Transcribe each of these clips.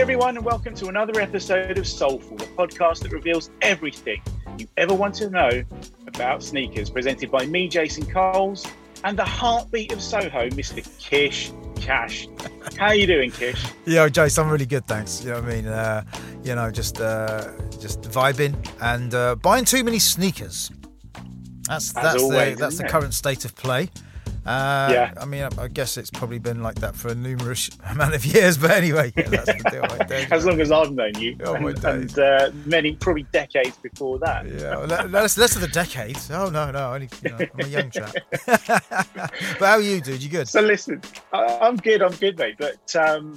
everyone, and welcome to another episode of Soulful, the podcast that reveals everything you ever want to know about sneakers, presented by me, Jason Coles, and the heartbeat of Soho, Mr. Kish Cash. How are you doing, Kish? Yeah, Jason, I'm really good, thanks. You know what I mean? Just vibing and buying too many sneakers. That's the current state of play. I mean, I guess it's probably been like that for a numerous amount of years, but anyway, yeah, that's the deal right there. As long as I've known you, and many, probably decades before that. Yeah, well, less of the decades. Oh no, only I'm a young chap. But how are you, dude? You good? So listen, I'm good, mate. But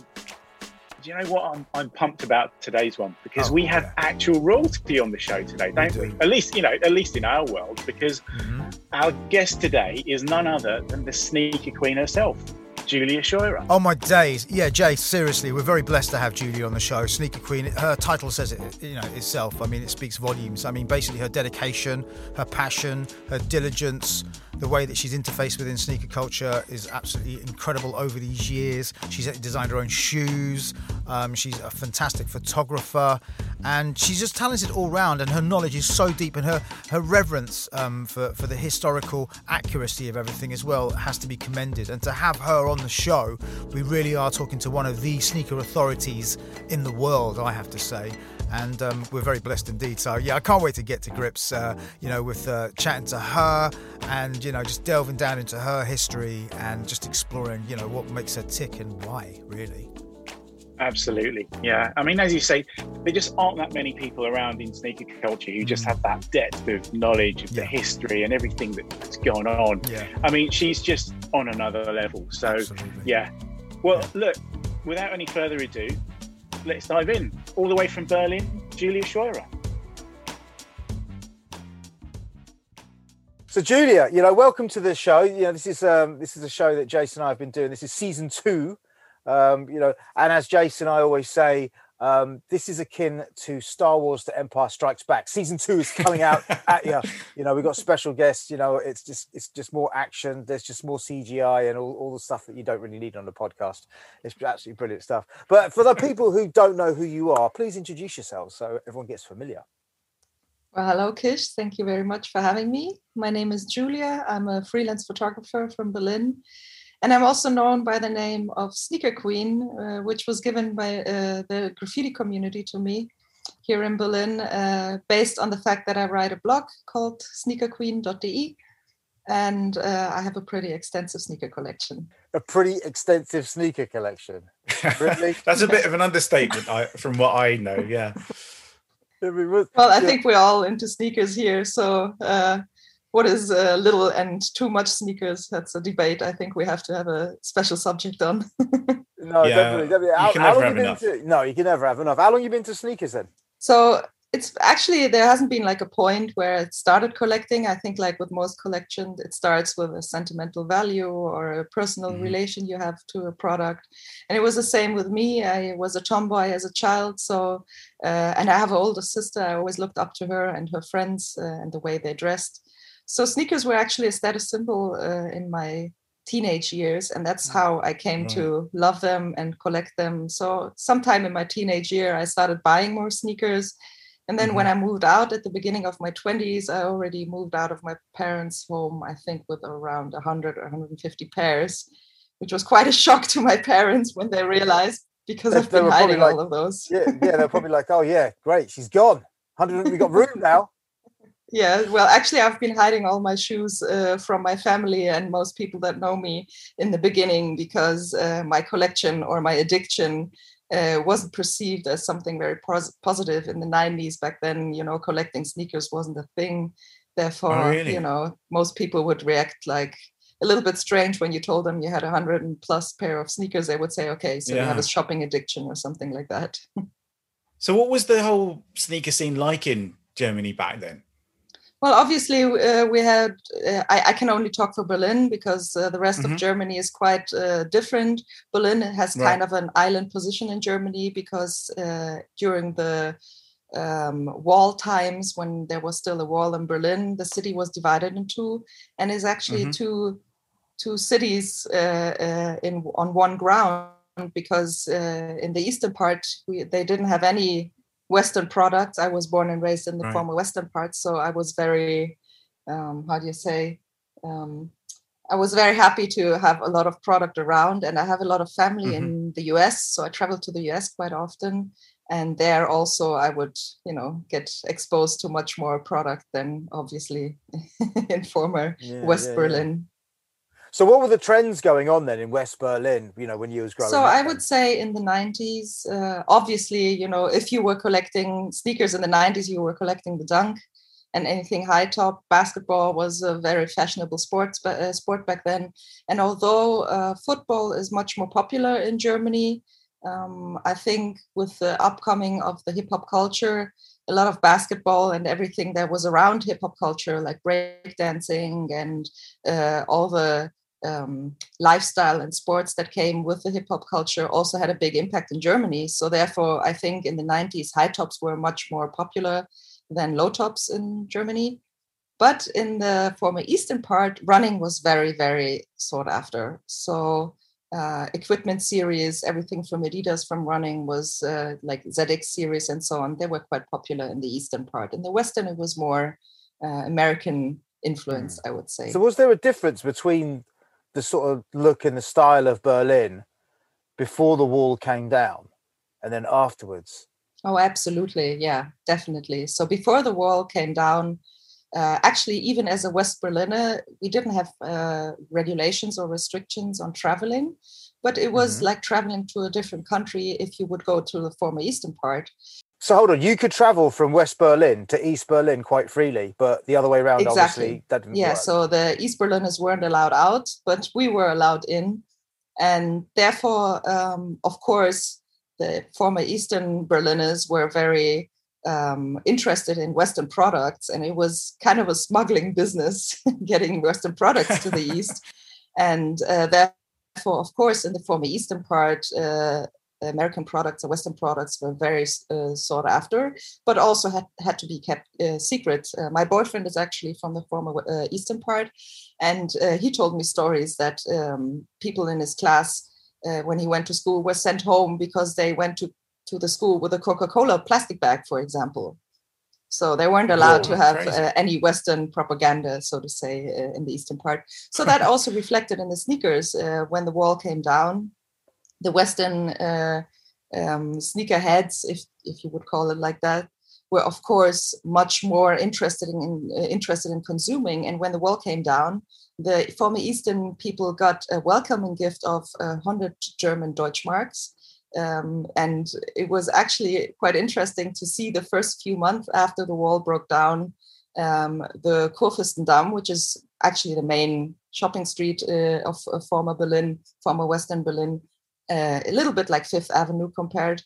do you know what? I'm pumped about today's one because we have actual royalty on the show today, don't we? At least in our world, because our guest today is none other than the sneaker queen herself, Julia Scheurer. Oh my days. Yeah, Jay, seriously, we're very blessed to have Julia on the show. Sneaker Queen, her title says it, itself. I mean, it speaks volumes. I mean, basically her dedication, her passion, her diligence, the way that she's interfaced within sneaker culture is absolutely incredible over these years. She's designed her own shoes. She's a fantastic photographer, and she's just talented all round, and her knowledge is so deep, and her reverence for the historical accuracy of everything as well has to be commended. And to have her on the show, we really are talking to one of the sneaker authorities in the world, I have to say. And we're very blessed indeed. So yeah, I can't wait to get to grips, with chatting to her and, just delving down into her history and just exploring, what makes her tick and why, really. Absolutely. Yeah. I mean, as you say, there just aren't that many people around in sneaker culture who just have that depth of knowledge of the history and everything that's gone on. Yeah. I mean, she's just on another level. So, yeah. Well, look, without any further ado, let's dive in. All the way from Berlin, Julia Scheurer. So Julia, welcome to the show. This is a show that Jason and I have been doing. This is season 2. And as Jason and I always say, this is akin to Star Wars: The Empire Strikes Back. Season 2 is coming out at you. We've got special guests. It's just more action. There's just more CGI and all the stuff that you don't really need on the podcast. It's absolutely brilliant stuff. But for the people who don't know who you are, please introduce yourselves so everyone gets familiar. Well, hello, Kish. Thank you very much for having me. My name is Julia. I'm a freelance photographer from Berlin. And I'm also known by the name of Sneaker Queen, which was given by the graffiti community to me here in Berlin, based on the fact that I write a blog called sneakerqueen.de. And I have a pretty extensive sneaker collection. A pretty extensive sneaker collection? Really? That's a bit of an understatement from what I know, yeah. Well, I think we're all into sneakers here, so... what is little and too much sneakers? That's a debate I think we have to have a special subject on. No, definitely. You can never have enough. You can never have enough. How long have you been to sneakers then? So it's actually, there hasn't been like a point where it started collecting. I think like with most collections, it starts with a sentimental value or a personal relation you have to a product. And it was the same with me. I was a tomboy as a child. So, and I have an older sister. I always looked up to her and her friends and the way they dressed. So sneakers were actually a status symbol in my teenage years, and that's how I came to love them and collect them. So sometime in my teenage year, I started buying more sneakers. And then when I moved out at the beginning of my 20s, I already moved out of my parents' home, I think with around 100 or 150 pairs, which was quite a shock to my parents when they realized, because I've been hiding all of those. Yeah, they're probably like, oh yeah, great, she's gone. 100, we got room now. Yeah, well, actually, I've been hiding all my shoes from my family and most people that know me in the beginning because my collection or my addiction wasn't perceived as something very positive in the 90s. Back then, collecting sneakers wasn't a thing. Therefore, most people would react like a little bit strange when you told them you had 100+ pair of sneakers. They would say, okay, so you have a shopping addiction or something like that. So what was the whole sneaker scene like in Germany back then? Well, obviously, we had, I can only talk for Berlin because the rest of Germany is quite different. Berlin has kind of an island position in Germany because during the wall times, when there was still a wall in Berlin, the city was divided in two and is actually two cities on one ground. because in the eastern part, they didn't have any Western products. I was born and raised in the former Western part, so I was very, I was very happy to have a lot of product around, and I have a lot of family in the US, so I travel to the US quite often. And there also I would, get exposed to much more product than obviously in former West Berlin. So what were the trends going on then in West Berlin, when you was growing up? So I would say in the 90s, obviously, if you were collecting sneakers in the 90s, you were collecting the Dunk. And anything high top. Basketball was a very fashionable sport back then. And although football is much more popular in Germany, I think with the upcoming of the hip hop culture, a lot of basketball and everything that was around hip hop culture, like breakdancing and all the lifestyle and sports that came with the hip hop culture, also had a big impact in Germany. So therefore, I think in the 90s, high tops were much more popular than low tops in Germany. But in the former eastern part, running was very, very sought after. So equipment series, everything from Adidas from running was like ZX series and so on. They were quite popular in the eastern part. In the western, it was more American influence, I would say. So was there a difference between the sort of look and the style of Berlin before the wall came down and then afterwards? Oh, absolutely. Yeah, definitely. So before the wall came down, actually, even as a West Berliner, we didn't have regulations or restrictions on traveling, but it was like traveling to a different country if you would go to the former eastern part. So hold on, you could travel from West Berlin to East Berlin quite freely, but the other way around, obviously, that didn't work. So the East Berliners weren't allowed out, but we were allowed in. And therefore, of course, the former Eastern Berliners were very interested in Western products, and it was kind of a smuggling business getting Western products to the East. And therefore, of course, in the former Eastern part, American products or Western products were very sought after, but also had to be kept secret. My boyfriend is actually from the former Eastern part, and he told me stories that people in his class, when he went to school, were sent home because they went to the school with a Coca-Cola plastic bag, for example. So they weren't allowed to have any Western propaganda, so to say, in the Eastern part. So that also reflected in the sneakers. When the wall came down, the Western sneakerheads, if you would call it like that, were of course much more interested in consuming. And when the wall came down, the former Eastern people got a welcoming gift of 100 German Deutschmarks. And it was actually quite interesting to see the first few months after the wall broke down, the Kurfürstendamm, which is actually the main shopping street of former Berlin, former Western Berlin, a little bit like Fifth Avenue compared,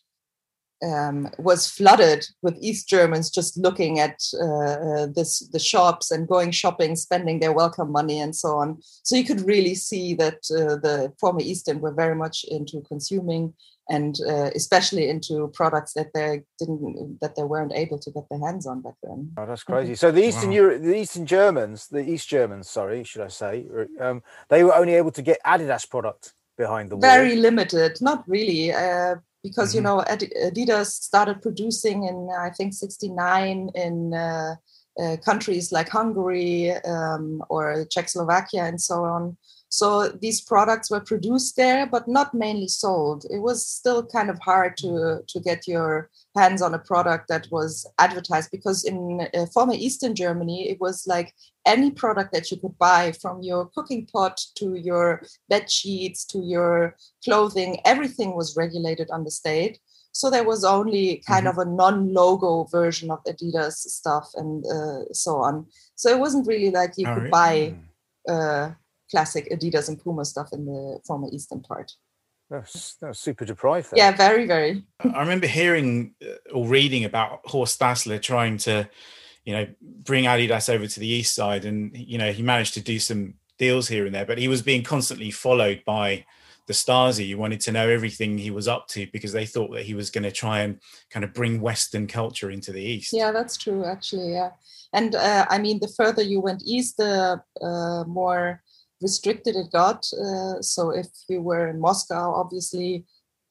was flooded with East Germans just looking at the shops and going shopping, spending their welcome money and so on. So you could really see that the former Eastern were very much into consuming, and especially into products that they weren't able to get their hands on back then. Oh, that's crazy. So the East Germans, should I say, they were only able to get Adidas product behind the wall. Very limited, not really, because Adidas started producing in I think '69 in countries like Hungary or Czechoslovakia and so on. So these products were produced there, but not mainly sold. It was still kind of hard to get your hands on a product that was advertised, because in former Eastern Germany, it was like any product that you could buy, from your cooking pot to your bed sheets to your clothing, everything was regulated on the state. So there was only kind of a non-logo version of Adidas stuff and so on. So it wasn't really like you could buy classic Adidas and Puma stuff in the former Eastern part. That's super deprived. Yeah, very, very. I remember hearing or reading about Horst Dassler trying to, bring Adidas over to the East side, and he managed to do some deals here and there, but he was being constantly followed by the Stasi, who wanted to know everything he was up to because they thought that he was going to try and kind of bring Western culture into the East. Yeah, that's true, actually. Yeah, and the further you went east, the more restricted it got. So if you were in Moscow, obviously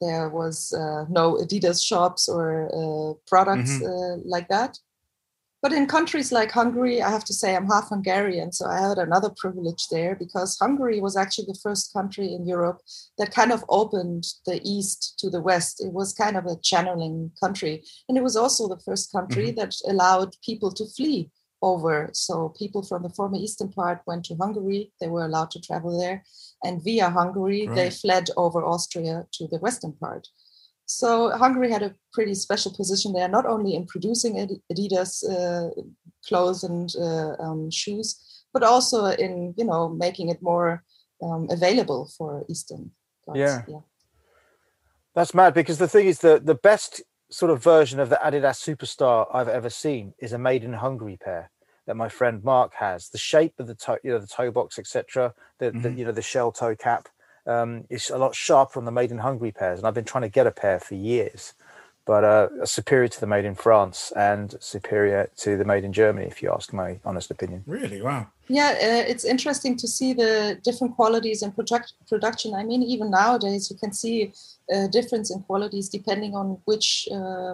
there was no Adidas shops or products like that. But in countries like Hungary, I have to say I'm half Hungarian, so I had another privilege there, because Hungary was actually the first country in Europe that kind of opened the East to the West. It was kind of a channeling country. And it was also the first country that allowed people to flee over. So people from the former Eastern part went to Hungary. They were allowed to travel there. And via Hungary, they fled over Austria to the Western part. So Hungary had a pretty special position there, not only in producing Adidas clothes and shoes, but also in, making it more available for Eastern parts. Yeah. That's mad, because the thing is that the best sort of version of the Adidas Superstar I've ever seen is a made in Hungary pair that my friend Mark has. The shape of the toe, the toe box, etc. The shell toe cap. It's a lot sharper on the made in Hungary pairs, and I've been trying to get a pair for years, but superior to the made in France and superior to the made in Germany, if you ask my honest opinion. Really? Wow. Yeah, it's interesting to see the different qualities in production. I mean, even nowadays you can see a difference in qualities depending on which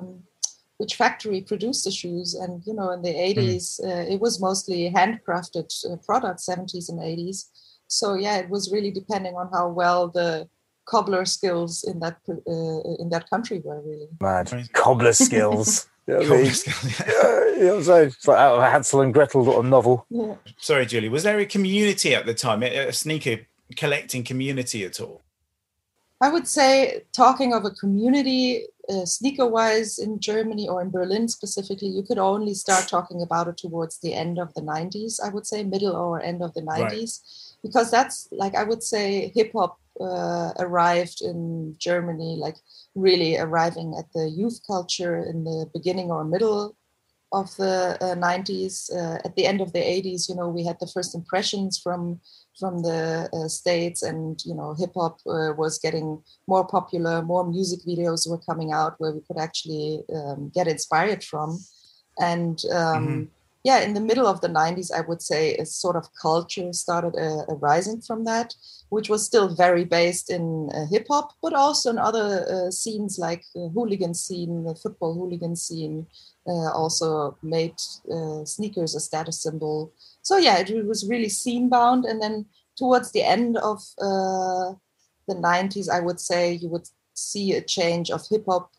factory produced the shoes. And in the 80s it was mostly handcrafted products, 70s and 80s. So it was really depending on how well the cobbler skills in that country were, really. Mad. Cobbler skills. Cobbler skills. It's like out of a Hansel and Gretel little novel. Yeah. Sorry, Julie, was there a community at the time, a sneaker collecting community at all? I would say, talking of a community, sneaker-wise in Germany or in Berlin specifically, you could only start talking about it towards the end of the 90s, I would say, middle or end of the 90s. Right. Because that's, I would say, hip-hop arrived in Germany, really arriving at the youth culture in the beginning or middle of the 90s. At the end of the 80s, we had the first impressions from the States, and, hip-hop was getting more popular, more music videos were coming out where we could actually get inspired from. And in the middle of the 90s, I would say a sort of culture started arising from that, which was still very based in hip-hop, but also in other scenes like the hooligan scene, the football hooligan scene, also made sneakers a status symbol. So it was really scene-bound. And then towards the end of the 90s, I would say you would see a change of hip-hop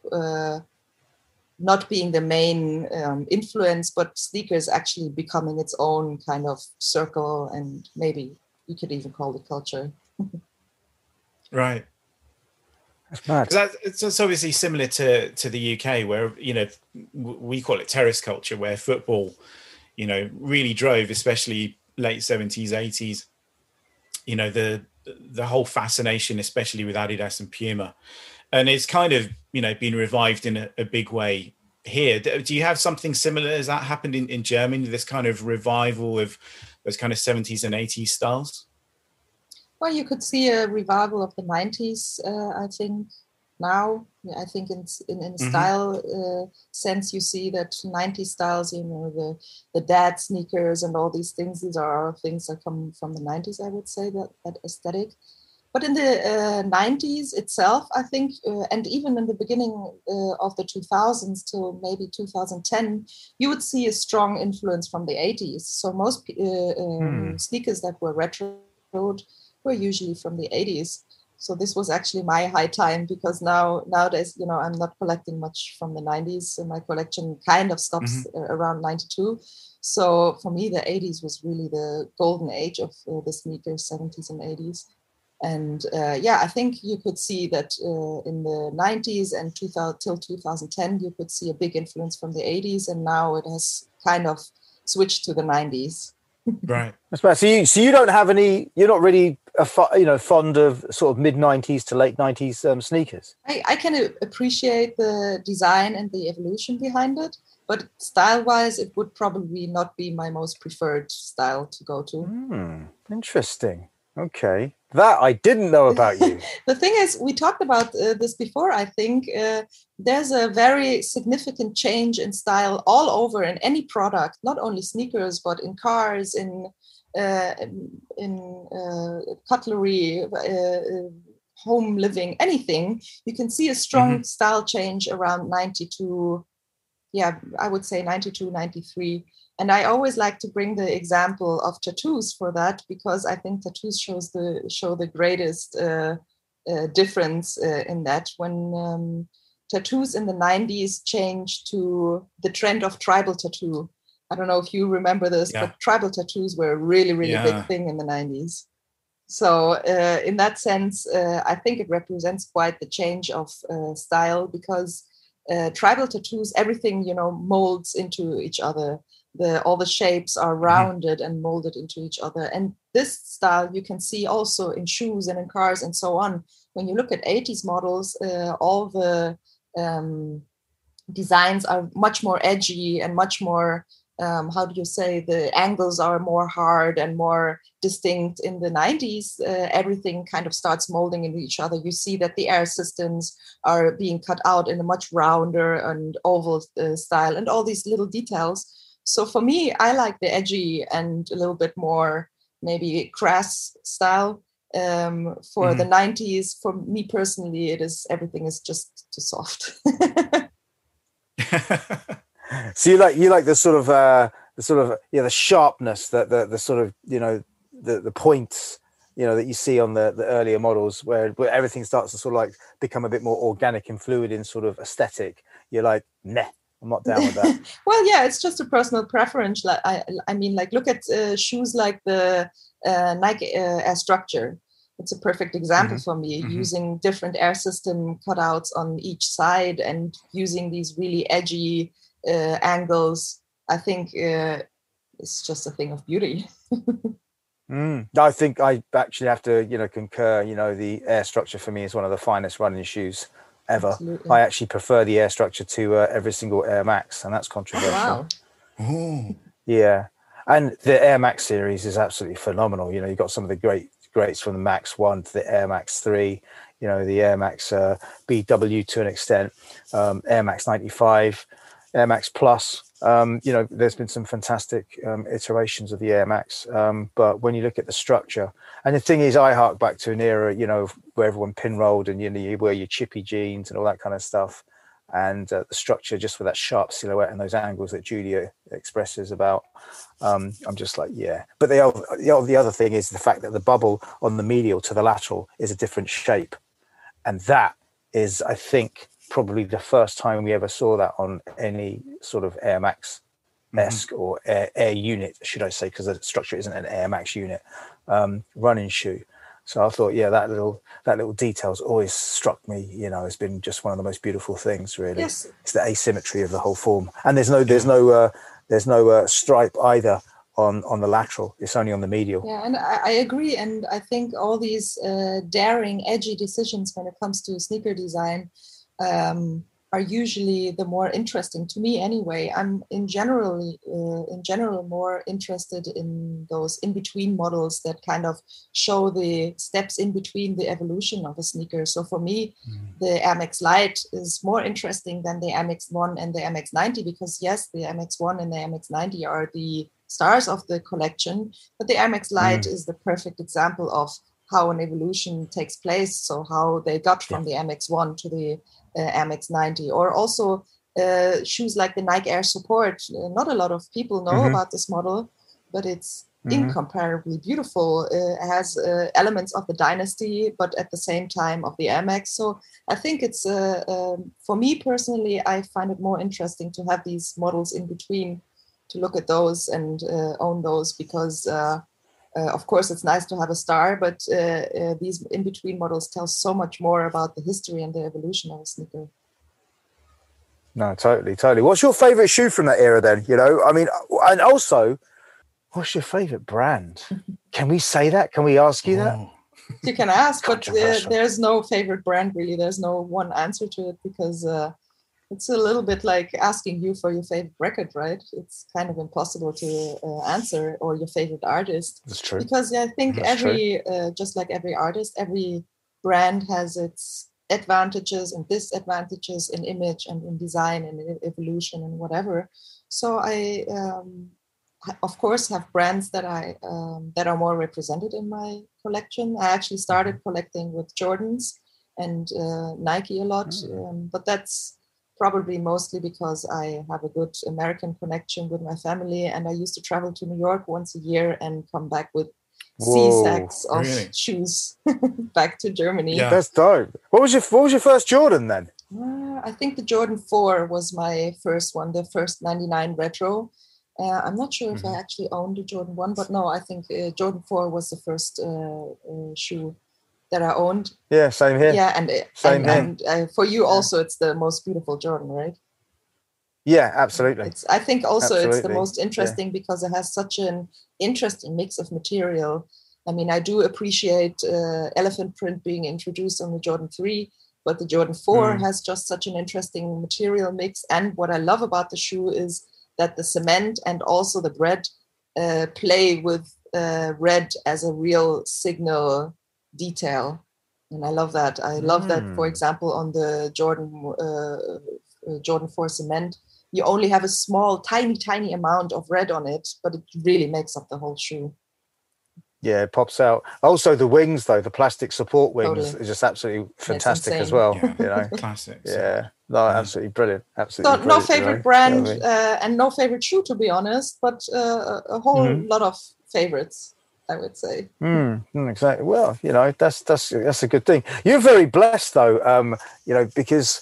not being the main influence, but sneakers actually becoming its own kind of circle, and maybe you could even call it culture. Right. That's mad. It's obviously similar to the UK, where, we call it terrace culture, where football, really drove, especially late 70s, 80s, the whole fascination, especially with Adidas and Puma. And it's kind of, been revived in a big way here. Do you have something similar? Has that happened in Germany, this kind of revival of those kind of 70s and 80s styles? Well, you could see a revival of the 90s, I think, now. I think in style sense, you see that 90s styles, the dad sneakers and all these things, these are things that come from the 90s, I would say, that aesthetic. But in the 90s itself, I think, and even in the beginning of the 2000s till maybe 2010, you would see a strong influence from the 80s. So most sneakers that were retroed were usually from the 80s. So this was actually my high time, because nowadays, I'm not collecting much from the 90s. So my collection kind of stops around 92. So for me, the 80s was really the golden age of the sneakers, 70s and 80s. And I think you could see that in the 90s and till 2010, you could see a big influence from the 80s, and now it has kind of switched to the 90s. Right. That's bad. So you don't have any. You're not really fond of sort of mid 90s to late 90s sneakers. I can appreciate the design and the evolution behind it, but style-wise, it would probably not be my most preferred style to go to. Interesting. Okay. That I didn't know about you. The thing is, we talked about this before, I think. There's a very significant change in style all over in any product, not only sneakers, but in cars, in cutlery, home living, anything, you can see a strong style change around 92. Yeah, I would say 92, 93. And I always like to bring the example of tattoos for that, because I think tattoos show the greatest difference in that. When tattoos in the 90s changed to the trend of tribal tattoo. I don't know if you remember this, but tribal tattoos were a really, really big thing in the 90s. So in that sense, I think it represents quite the change of style, because tribal tattoos, everything, molds into each other. All the shapes are rounded and molded into each other. And this style you can see also in shoes and in cars and so on. When you look at 80s models, all the designs are much more edgy and much more, the angles are more hard and more distinct. In the 90s, everything kind of starts molding into each other. You see that the air systems are being cut out in a much rounder and oval style, and all these little details. So for me, I like the edgy and a little bit more maybe crass style. For the 90s, for me personally, everything is just too soft. So you like the sharpness, the sort of, the points, that you see on the earlier models, where everything starts to sort of like become a bit more organic and fluid in sort of aesthetic. You're like, nah, I'm not down with that. Well, yeah, it's just a personal preference. Like I mean, like, look at shoes like the Nike Air Structure. It's a perfect example for me, using different air system cutouts on each side and using these really edgy angles. I think it's just a thing of beauty. I think I actually have to, concur. The Air Structure for me is one of the finest running shoes ever. Absolutely. I actually prefer the Air Structure to every single Air Max, and that's controversial. Wow. Yeah, and the Air Max series is absolutely phenomenal. You've got some of the greats from the Max 1 to the Air Max 3. The Air Max BW to an extent, Air Max 95, Air Max Plus. There's been some fantastic iterations of the Air Max, but when you look at the structure, and the thing is, I hark back to an era, where everyone pinrolled and you wear your chippy jeans and all that kind of stuff, and the structure just with that sharp silhouette and those angles that Julia expresses about. I'm just like, yeah. But the other thing is the fact that the bubble on the medial to the lateral is a different shape, and that is, I think, probably the first time we ever saw that on any sort of Air Max-esque or Air unit, should I say, because the structure isn't an Air Max unit running shoe. So I thought, yeah, that little detail's always struck me. It's been just one of the most beautiful things, really. Yes. It's the asymmetry of the whole form, and there's no stripe either on the lateral. It's only on the medial. Yeah, and I agree, and I think all these daring, edgy decisions when it comes to sneaker design are usually the more interesting to me anyway. I'm in general more interested in those in-between models that kind of show the steps in between the evolution of a sneaker. So for me, the Air Max Lite is more interesting than the Air Max 1 and the Air Max 90, because yes, the Air Max 1 and the Air Max 90 are the stars of the collection, but the Air Max Lite is the perfect example of how an evolution takes place. So how they got from the Air Max 1 to the Air Max 90, or also shoes like the Nike Air Support. Not a lot of people know about this model, but it's incomparably beautiful. It has elements of the Dynasty, but at the same time of the Air Max. So I think it's, for me personally, I find it more interesting to have these models in between, to look at those and own those, because of course, it's nice to have a star, but these in-between models tell so much more about the history and the evolution of a sneaker. No, totally. What's your favorite shoe from that era then? I mean, and also, what's your favorite brand? Can we say that? Can we ask you that? You can ask, but there's no favorite brand, really. There's no one answer to it, because it's a little bit like asking you for your favorite record, right? It's kind of impossible to answer, or your favorite artist. That's true. Because I think just like every artist, every brand has its advantages and disadvantages in image and in design and in evolution and whatever. So I, of course, have brands that are more represented in my collection. I actually started collecting with Jordans and Nike a lot, but that's probably mostly because I have a good American connection with my family, and I used to travel to New York once a year and come back with sacks of shoes back to Germany. Yeah, that's dope. What was your first Jordan then? I think the Jordan 4 was my first one, the first 99 retro. I'm not sure if I actually owned a Jordan 1, but no, I think Jordan 4 was the first shoe that I owned. Yeah, same here. Yeah, and for you also, it's the most beautiful Jordan, right? Yeah, absolutely. I think also it's the most interesting because it has such an interesting mix of material. I mean, I do appreciate elephant print being introduced on the Jordan 3, but the Jordan 4 has just such an interesting material mix. And what I love about the shoe is that the cement and also the bread play with red as a real signal detail. And I love that. I love that, for example, on the Jordan 4 cement, you only have a small, tiny amount of red on it, but it really makes up the whole shoe. Yeah, it pops out. Also, the wings, though, the plastic support wings is just absolutely fantastic as well. Yeah. You know, classics. Yeah, no, absolutely brilliant. Absolutely. So, no favorite brand and no favorite shoe, to be honest, but a whole lot of favorites, I would say. Exactly. Well, you know, that's a good thing. You're very blessed, though, you know, because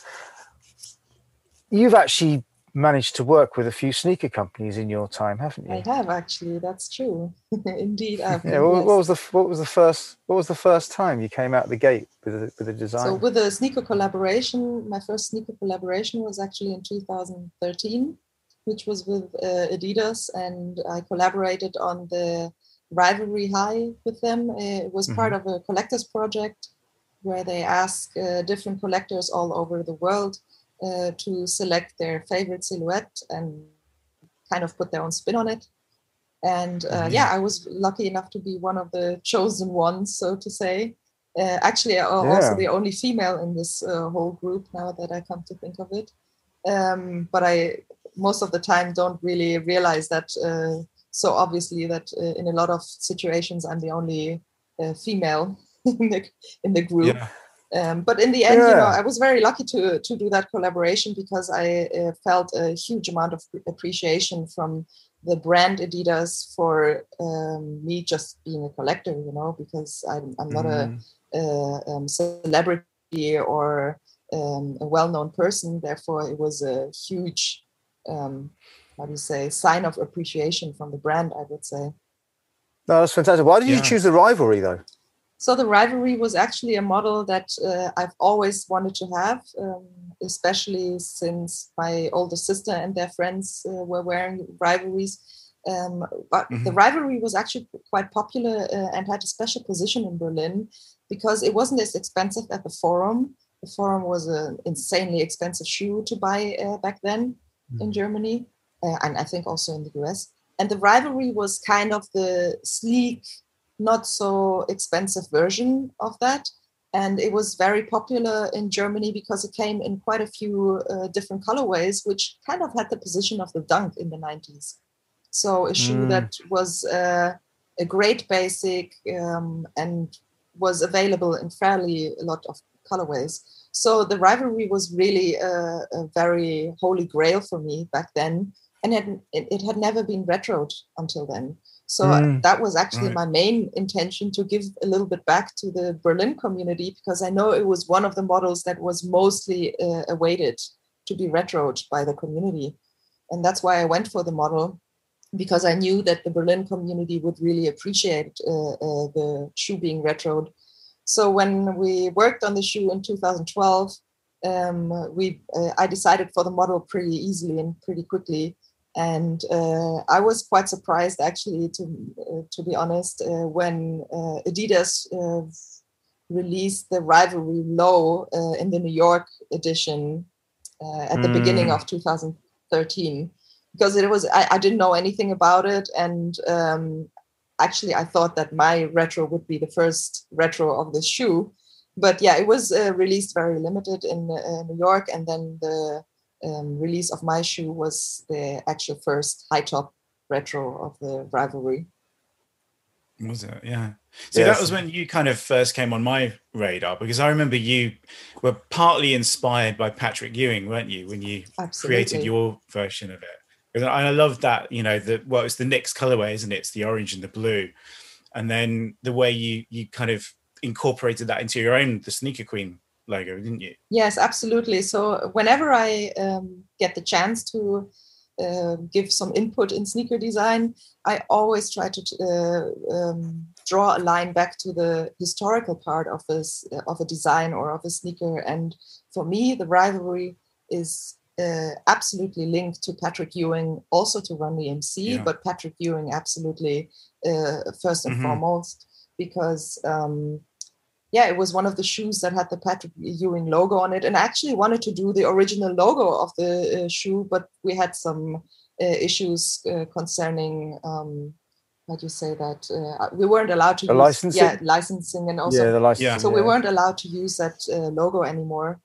you've actually managed to work with a few sneaker companies in your time, haven't you? I have actually. That's true. Indeed, I've. Yeah. What was the first time you came out the gate with a design? So with a sneaker collaboration, my first sneaker collaboration was actually in 2013, which was with Adidas, and I collaborated on the Rivalry High with them. It was part of a collectors project where they ask different collectors all over the world to select their favorite silhouette and kind of put their own spin on it. And I was lucky enough to be one of the chosen ones, so to say. Actually, also the only female in this whole group now that I come to think of it. But I, most of the time, don't really realize that so obviously that in a lot of situations, I'm the only female in the group. Yeah. But in the end, you know, I was very lucky to do that collaboration because I felt a huge amount of appreciation from the brand Adidas for me just being a collector, you know, because I'm not a celebrity or a well-known person. Therefore, it was a huge, sign of appreciation from the brand, I would say. No, that's fantastic. Why did you choose the Rivalry, though? So the Rivalry was actually a model that I've always wanted to have, especially since my older sister and their friends were wearing Rivalries. But the Rivalry was actually quite popular and had a special position in Berlin because it wasn't as expensive as the Forum. The Forum was an insanely expensive shoe to buy back then in Germany, and I think also in the US. And the Rivalry was kind of the sleek, not so expensive version of that. And it was very popular in Germany because it came in quite a few different colorways, which kind of had the position of the Dunk in the 90s. So a shoe that was a great basic and was available in fairly a lot of colorways. So the Rivalry was really a very holy grail for me back then. And it had never been retroed until then. So that was actually my main intention, to give a little bit back to the Berlin community, because I know it was one of the models that was mostly awaited to be retroed by the community. And that's why I went for the model, because I knew that the Berlin community would really appreciate the shoe being retroed. So when we worked on the shoe in 2012, I decided for the model pretty easily and pretty quickly. And I was quite surprised, actually, to be honest, when Adidas released the Rivalry Low in the New York edition at the beginning of 2013, because it was I didn't know anything about it, and actually I thought that my retro would be the first retro of the shoe, but yeah, it was released very limited in New York, and then the release of my shoe was the actual first high top retro of the Rivalry. Was it? Yeah. So that was when you kind of first came on my radar, because I remember you were partly inspired by Patrick Ewing, weren't you, when you created your version of it? And I love that, you know, it's the Knicks colorway, isn't it? It's the orange and the blue. And then the way you kind of incorporated that into your own, the Sneaker Queen logo, didn't you? Yes, absolutely. So whenever I get the chance to give some input in sneaker design, I always try to draw a line back to the historical part of a design or of a sneaker. And for me, the rivalry is absolutely linked to Patrick Ewing, also to Run DMC, but Patrick Ewing absolutely first and foremost, because it was one of the shoes that had the Patrick Ewing logo on it. And I actually wanted to do the original logo of the shoe, but we had some issues concerning, how do you say that? We weren't allowed to use licensing? Yeah, licensing and also. Yeah, the licensing. Yeah. So we weren't allowed to use that logo anymore.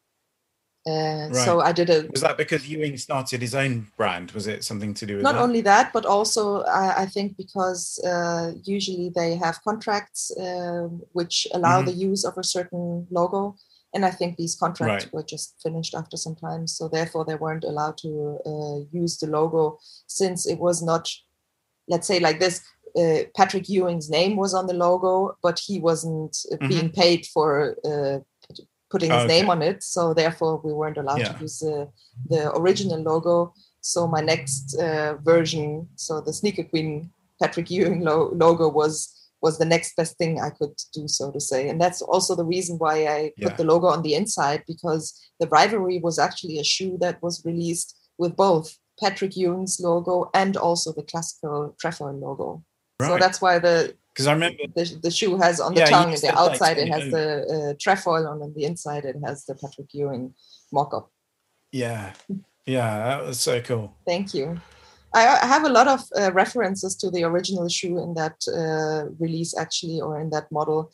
Right. So I did Was that because Ewing started his own brand? Was it something to do with not that? only that, but also I think because usually they have contracts which allow the use of a certain logo, and I think these contracts were just finished after some time, so therefore they weren't allowed to use the logo, since it was not, let's say like this, Patrick Ewing's name was on the logo, but he wasn't being paid for putting his name on it, so therefore we weren't allowed to use the original logo. So my next version, so the Sneaker Queen Patrick Ewing logo was the next best thing I could do, so to say. And that's also the reason why I put the logo on the inside, because the Rivalry was actually a shoe that was released with both Patrick Ewing's logo and also the classical trefoil logo. Right. So that's why because I remember the shoe has on the tongue, the outside it has the trefoil, and on the inside it has the Patrick Ewing mock-up. Yeah, that was so cool. Thank you. I have a lot of references to the original shoe in that release, actually, or in that model.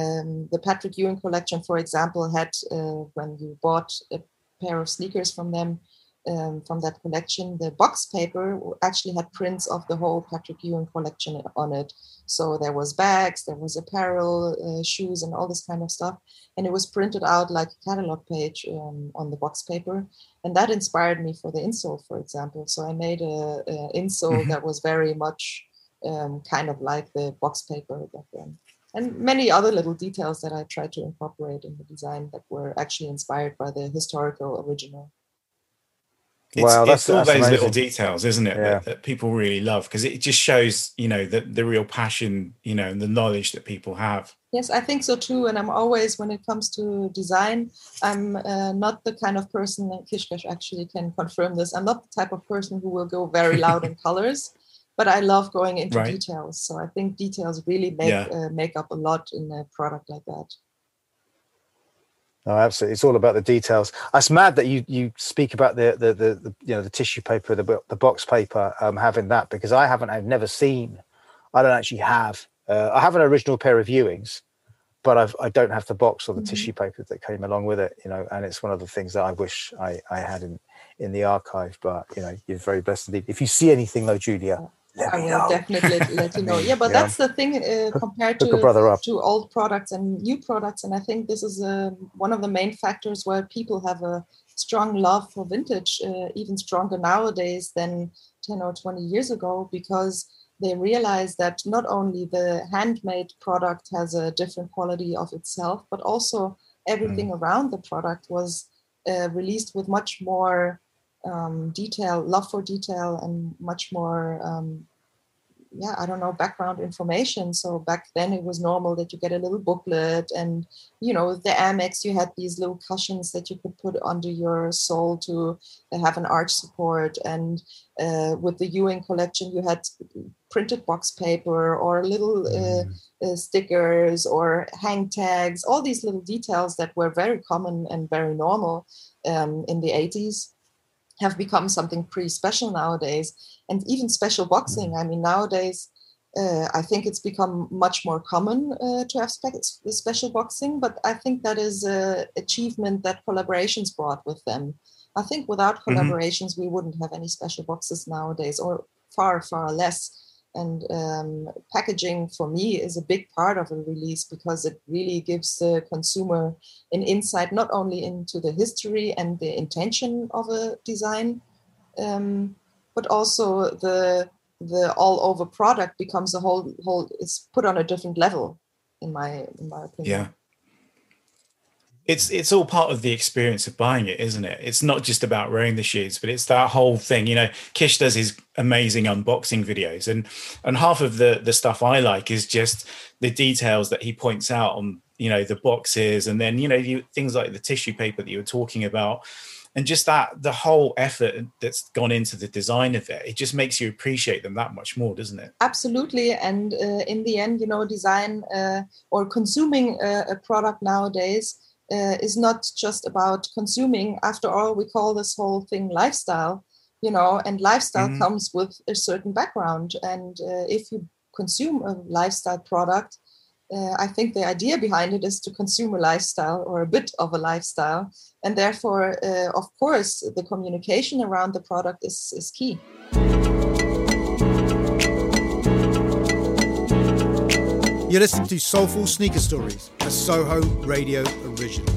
The Patrick Ewing collection, for example, had, when you bought a pair of sneakers from them, from that collection, the box paper actually had prints of the whole Patrick Ewing collection on it. So there was bags, there was apparel, shoes, and all this kind of stuff. And it was printed out like a catalog page on the box paper. And that inspired me for the insole, for example. So I made a insole that was very much kind of like the box paper back then. And many other little details that I tried to incorporate in the design that were actually inspired by the historical original. It's all those amazing little details, isn't it, that people really love, because it just shows, the real passion, and the knowledge that people have. Yes, I think so too. And I'm always, when it comes to design, I'm not the kind of person, and Kishkash actually can confirm this, I'm not the type of person who will go very loud in colors, but I love going into details. So I think details really make up a lot in a product like that. Oh, absolutely! It's all about the details. It's mad that you speak about the tissue paper, the box paper, having that, because I've never seen. I don't actually have. I have an original pair of Ewings, but I don't have the box or the tissue paper that came along with it. And it's one of the things that I wish I had in the archive. But you're very blessed indeed. If you see anything though, Julia, I will definitely let you know. Yeah, but that's the thing compared to old products and new products. And I think this is one of the main factors where people have a strong love for vintage, even stronger nowadays than 10 or 20 years ago, because they realize that not only the handmade product has a different quality of itself, but also everything around the product was released with much more detail, love for detail, and much more background information. So back then it was normal that you get a little booklet, and the Amex, you had these little cushions that you could put under your sole to have an arch support, and with the Ewing collection you had printed box paper or little stickers or hang tags, all these little details that were very common and very normal in the 80s have become something pretty special nowadays. And even special boxing. I mean, nowadays, I think it's become much more common to have special boxing, but I think that is an achievement that collaborations brought with them. I think without collaborations, we wouldn't have any special boxes nowadays, or far, far less. And packaging for me is a big part of a release because it really gives the consumer an insight not only into the history and the intention of a design, but also the all over product becomes a whole is put on a different level, in my opinion. Yeah. It's all part of the experience of buying it, isn't it? It's not just about wearing the shoes, but it's that whole thing. You know, Kish does his amazing unboxing videos, and half of the stuff I like is just the details that he points out on, you know, the boxes, and then, you know, things like the tissue paper that you were talking about, and just that the whole effort that's gone into the design of it. It just makes you appreciate them that much more, doesn't it? Absolutely. And in the end, you know, design or consuming a product nowadays is not just about consuming. After all, we call this whole thing lifestyle, you know, and lifestyle comes with a certain background. And if you consume a lifestyle product, I think the idea behind it is to consume a lifestyle or a bit of a lifestyle. And therefore, of course, the communication around the product is key. You're listening to Soulful Sneaker Stories, a Soho Radio original.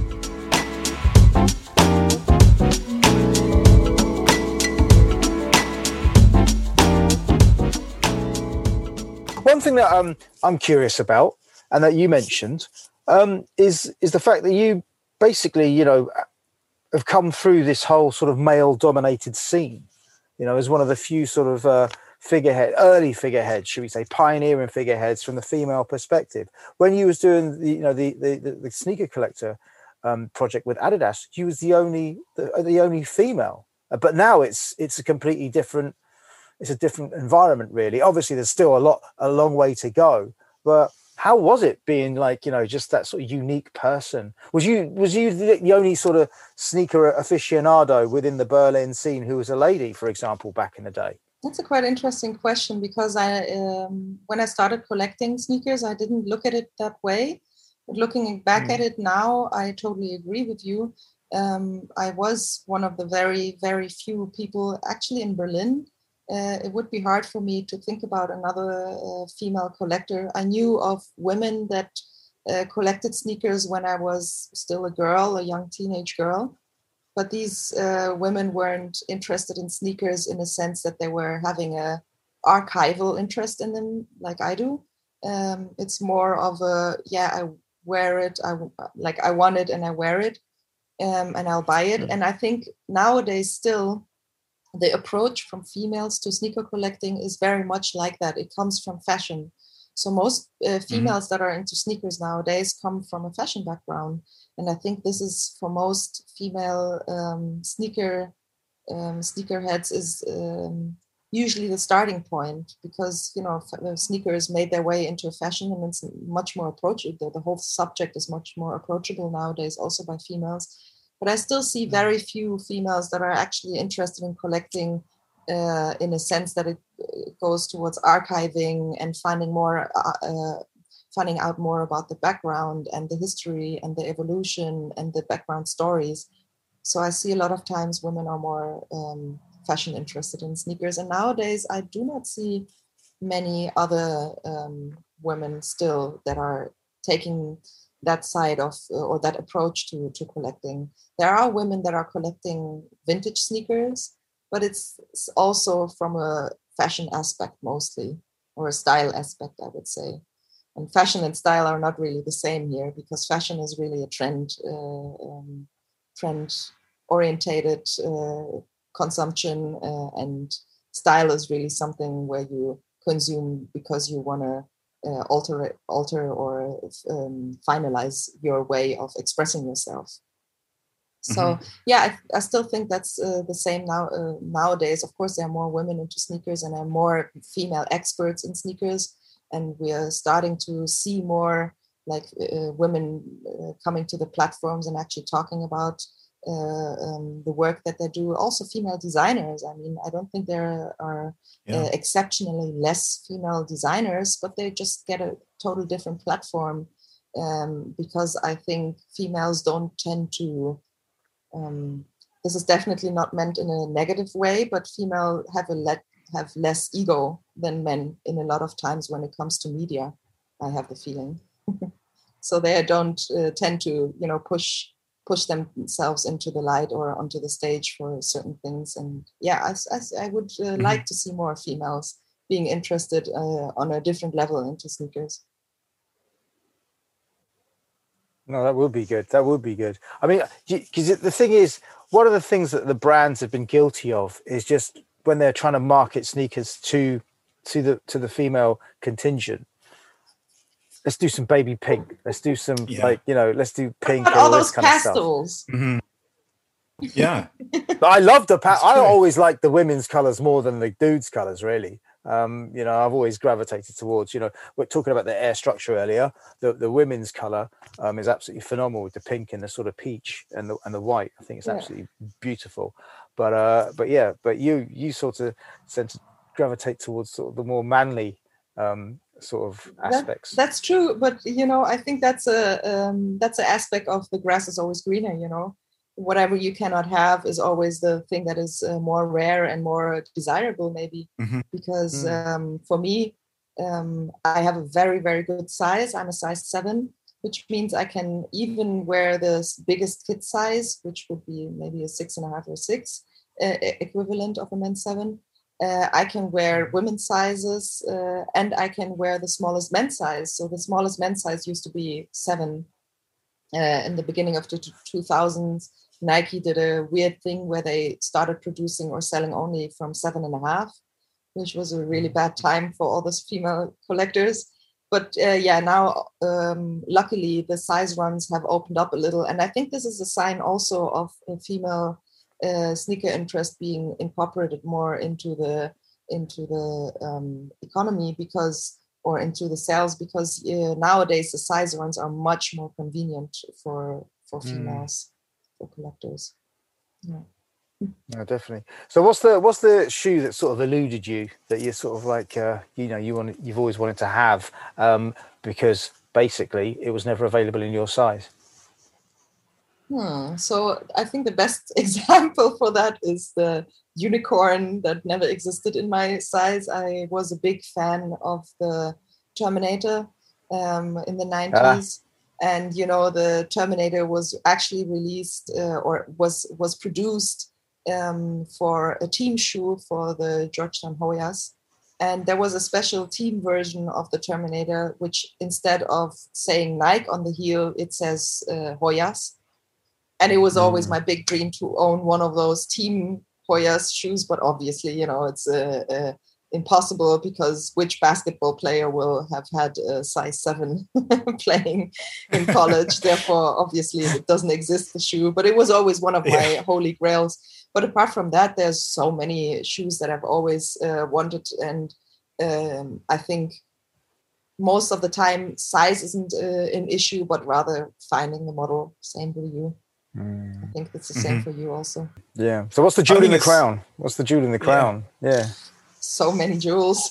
One thing that I'm curious about, and that you mentioned, is the fact that you basically, you know, have come through this whole sort of male-dominated scene, you know, as one of the few sort of early figureheads, should we say, pioneering figureheads from the female perspective. When you was doing the sneaker collector project with Adidas, you was the only female. But now it's a completely different. It's a different environment, really. Obviously, there's still a long way to go. But how was it being, like, you know, just that sort of unique person? Was you the only sort of sneaker aficionado within the Berlin scene who was a lady, for example, back in the day? That's a quite interesting question, because when I started collecting sneakers, I didn't look at it that way. But looking back at it now, I totally agree with you. I was one of the very, very few people actually in Berlin. It would be hard for me to think about another female collector. I knew of women that collected sneakers when I was still a young teenage girl. But these women weren't interested in sneakers in the sense that they were having a archival interest in them like I do. It's more of I wear it. I want it and I wear it, and I'll buy it. And I think nowadays still the approach from females to sneaker collecting is very much like that. It comes from fashion. So most females that are into sneakers nowadays come from a fashion background. And I think this is, for most female sneakerheads, is usually the starting point, because, you know, sneakers made their way into fashion, and it's much more approachable. The whole subject is much more approachable nowadays, also by females. But I still see very few females that are actually interested in collecting in a sense that it goes towards archiving and finding out more about the background and the history and the evolution and the background stories. So I see a lot of times women are more fashion interested in sneakers. And nowadays I do not see many other women still that are taking that side of or that approach to collecting. There are women that are collecting vintage sneakers, but it's also from a fashion aspect mostly, or a style aspect, I would say. And fashion and style are not really the same here, because fashion is really a trend-orientated consumption, and style is really something where you consume because you want to alter or finalize your way of expressing yourself. So I still think that's the same nowadays. Of course, there are more women into sneakers, and there are more female experts in sneakers, and we are starting to see more like women coming to the platforms and actually talking about the work that they do. Also female designers. I mean, I don't think there are exceptionally less female designers, but they just get a total different platform, because I think females don't tend to, this is definitely not meant in a negative way, but female have have less ego than men in a lot of times when it comes to media. I have the feeling. So they don't tend to, push themselves into the light or onto the stage for certain things. And yeah, I would like to see more females being interested on a different level into sneakers. No, that would be good. That would be good. I mean, because the thing is, one of the things that the brands have been guilty of is just when they're trying to market sneakers to the female contingent. Let's do some baby pink. Let's do some let's do pink and all this those kind pastels. of stuff. Yeah. I love I always like the women's colors more than the dudes' colors, really. I've always gravitated towards, we're talking about the air structure earlier. The women's color is absolutely phenomenal with the pink and the sort of peach and the white. I think it's absolutely beautiful. But you sort of tend to gravitate towards sort of the more manly sort of aspects. That's true, but I think that's an aspect of the grass is always greener. Whatever you cannot have is always the thing that is more rare and more desirable, maybe. Because for me, I have a very, very good size. I'm a size 7, which means I can even wear the biggest kid size, which would be maybe a 6.5 or 6 equivalent of a men's 7. I can wear women's sizes and I can wear the smallest men's size. So the smallest men's size used to be 7 in the beginning of the 2000s. Nike did a weird thing where they started producing or selling only from 7.5, which was a really bad time for all those female collectors. But now luckily the size runs have opened up a little. And I think this is a sign also of a female sneaker interest being incorporated more into the economy or into the sales, because nowadays the size runs are much more convenient for females, for collectors. Yeah. No, definitely. So what's the shoe that sort of eluded you, that you're sort of like you've always wanted to have because basically it was never available in your size? So I think the best example for that is the unicorn that never existed in my size. I was a big fan of the Terminator in the 90s. And, the Terminator was actually released or was produced for a team shoe for the Georgetown Hoyas. And there was a special team version of the Terminator, which instead of saying Nike on the heel, it says Hoyas. And it was always my big dream to own one of those team Hoyas shoes. But obviously, it's impossible, because which basketball player will have had a size 7 playing in college? Therefore, obviously, it doesn't exist, the shoe. But it was always one of my holy grails. But apart from that, there's so many shoes that I've always wanted. And I think most of the time, size isn't an issue, but rather finding the model. Same with you. I think it's the same for you also. Yeah. So what's the jewel in the crown? What's the jewel in the crown? Yeah. So many jewels.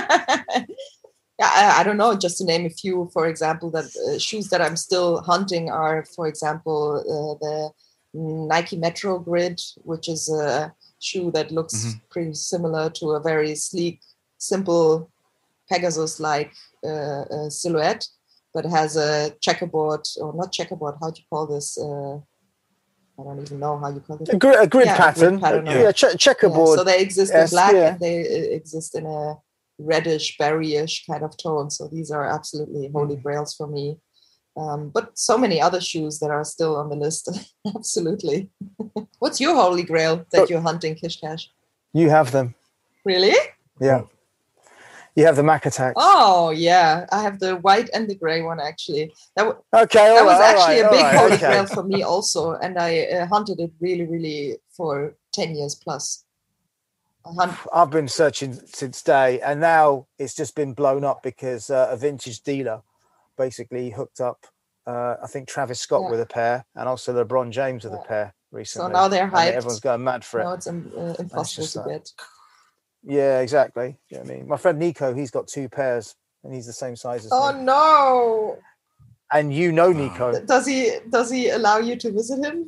I don't know, just to name a few. For example, that shoes that I'm still hunting are, for example, the Nike Metro Grid, which is a shoe that looks pretty similar to a very sleek, simple Pegasus-like silhouette, but has a checkerboard, or not checkerboard, how do you call this? I don't even know how you call it. A grid pattern. Checkerboard. Yeah, so they exist in black and they exist in a reddish, berryish kind of tone. So these are absolutely holy grails for me. But so many other shoes that are still on the list. Absolutely. What's your holy grail that you're hunting, Kish Cash? You have them. Really? Yeah. You have the Mac Attacks. Oh, yeah. I have the white and the gray one, actually. That was actually a big holy grail for me also. And I hunted it really, really for 10 years plus. I've been searching since day, and now it's just been blown up because a vintage dealer basically hooked up, I think, Travis Scott with a pair, and also LeBron James with a pair recently. So now they're hyped. Everyone's going mad for it. No, it's impossible to get. Yeah, exactly. You know what I mean? My friend Nico, he's got 2 pairs, and he's the same size as me. Oh no! And you know Nico. Does he allow you to visit him?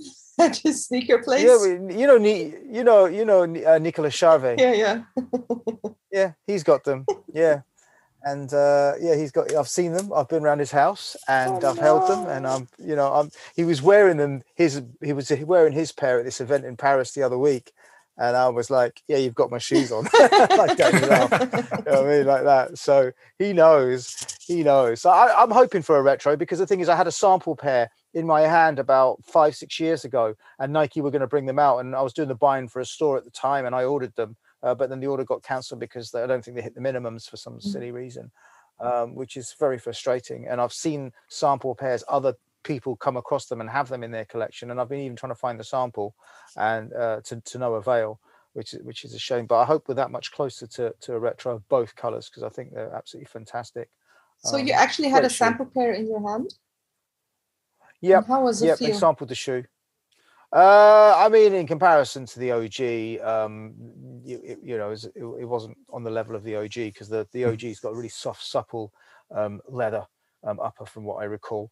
at his sneaker place. Yeah, Nicolas Charvet. Yeah. Yeah, he's got them. Yeah. And I've seen them. I've been around his house and I've held them, and he was wearing them. He was wearing his pair at this event in Paris the other week, and I was like, "Yeah, you've got my shoes on." Like Danny Ralph, you know what I mean, like that. So he knows. So I'm hoping for a retro, because the thing is, I had a sample pair in my hand about 5-6 years ago, and Nike were going to bring them out, and I was doing the buying for a store at the time, and I ordered them. But then the order got cancelled because I don't think they hit the minimums for some silly reason, which is very frustrating. And I've seen sample pairs, other people come across them and have them in their collection, and I've been even trying to find the sample, and to no avail, which is a shame. But I hope we're that much closer to a retro of both colours, because I think they're absolutely fantastic. So you actually had a sample pair in your hand? Yeah. How was it feel? They sampled the shoe. I mean, in comparison to the OG, it wasn't on the level of the OG, because the OG's got a really soft, supple leather upper, from what I recall.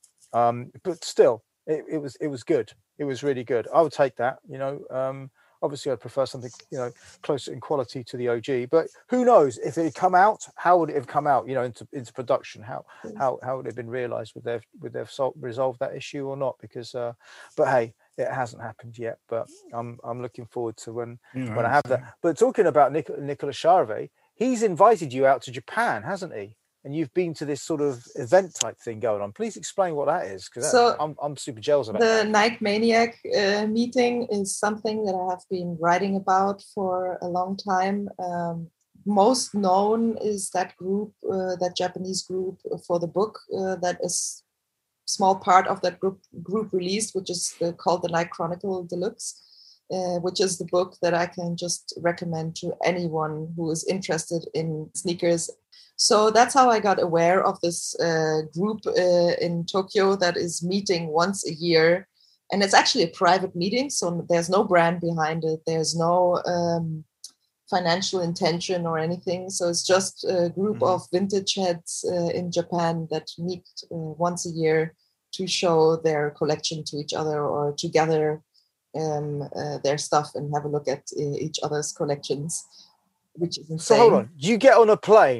But still, it was good. It was really good. I would take that. Obviously, I'd prefer something closer in quality to the OG. But who knows if it had come out? How would it have come out? Into production? How would it have been realised? Would they've resolved that issue or not? Because, but hey. It hasn't happened yet, but I'm looking forward to when I have that. But talking about Nicolas Charvet, he's invited you out to Japan, hasn't he? And you've been to this sort of event type thing going on. Please explain what that is, because I'm super jealous about the that. Nike Maniac meeting is something that I have been writing about for a long time. Most known is that group, that Japanese group for the book that is small part of that group released, which is called the Nike Chronicle Deluxe, which is the book that I can just recommend to anyone who is interested in sneakers. So that's how I got aware of this group in Tokyo that is meeting once a year. And it's actually a private meeting, so there's no brand behind it. There's no financial intention or anything. So it's just a group of vintage heads in Japan that meet once a year to show their collection to each other, or to gather their stuff and have a look at each other's collections, which is insane. So hold on, you get on a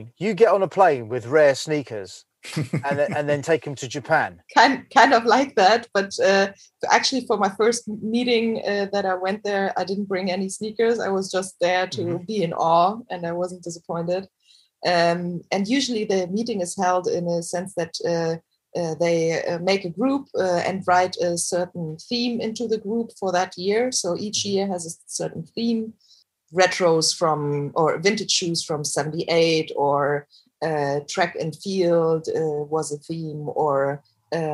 plane with rare sneakers and then take them to Japan. Kind of like that, but actually for my first meeting that I went there, I didn't bring any sneakers. I was just there to be in awe, and I wasn't disappointed. And usually the meeting is held in a sense that they make a group and write a certain theme into the group for that year. So each year has a certain theme. Retros or vintage shoes from 78, or track and field was a theme, or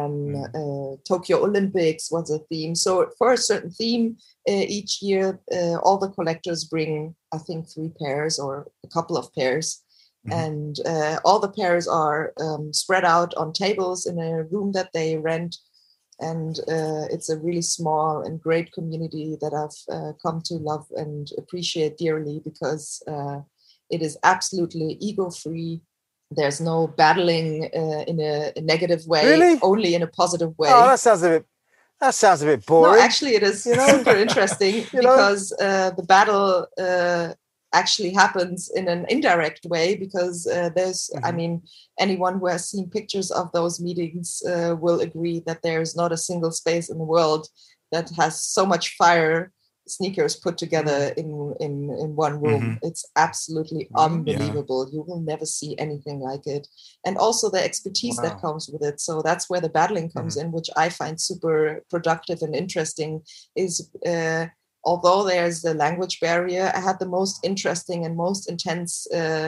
Tokyo Olympics was a theme. So for a certain theme each year, all the collectors bring, I think, 3 pairs or a couple of pairs. And all the pairs are spread out on tables in a room that they rent. And it's a really small and great community that I've come to love and appreciate dearly, because it is absolutely ego-free. There's no battling in a negative way, really? Only in a positive way. Oh, that sounds a bit boring. No, actually, it is super interesting because the battle actually happens in an indirect way, because there's, I mean, anyone who has seen pictures of those meetings will agree that there's not a single space in the world that has so much fire sneakers put together in one room. It's absolutely unbelievable. You will never see anything like it. And also the expertise that comes with it. So that's where the battling comes in, which I find super productive and interesting, is although there's the language barrier, I had the most interesting and most intense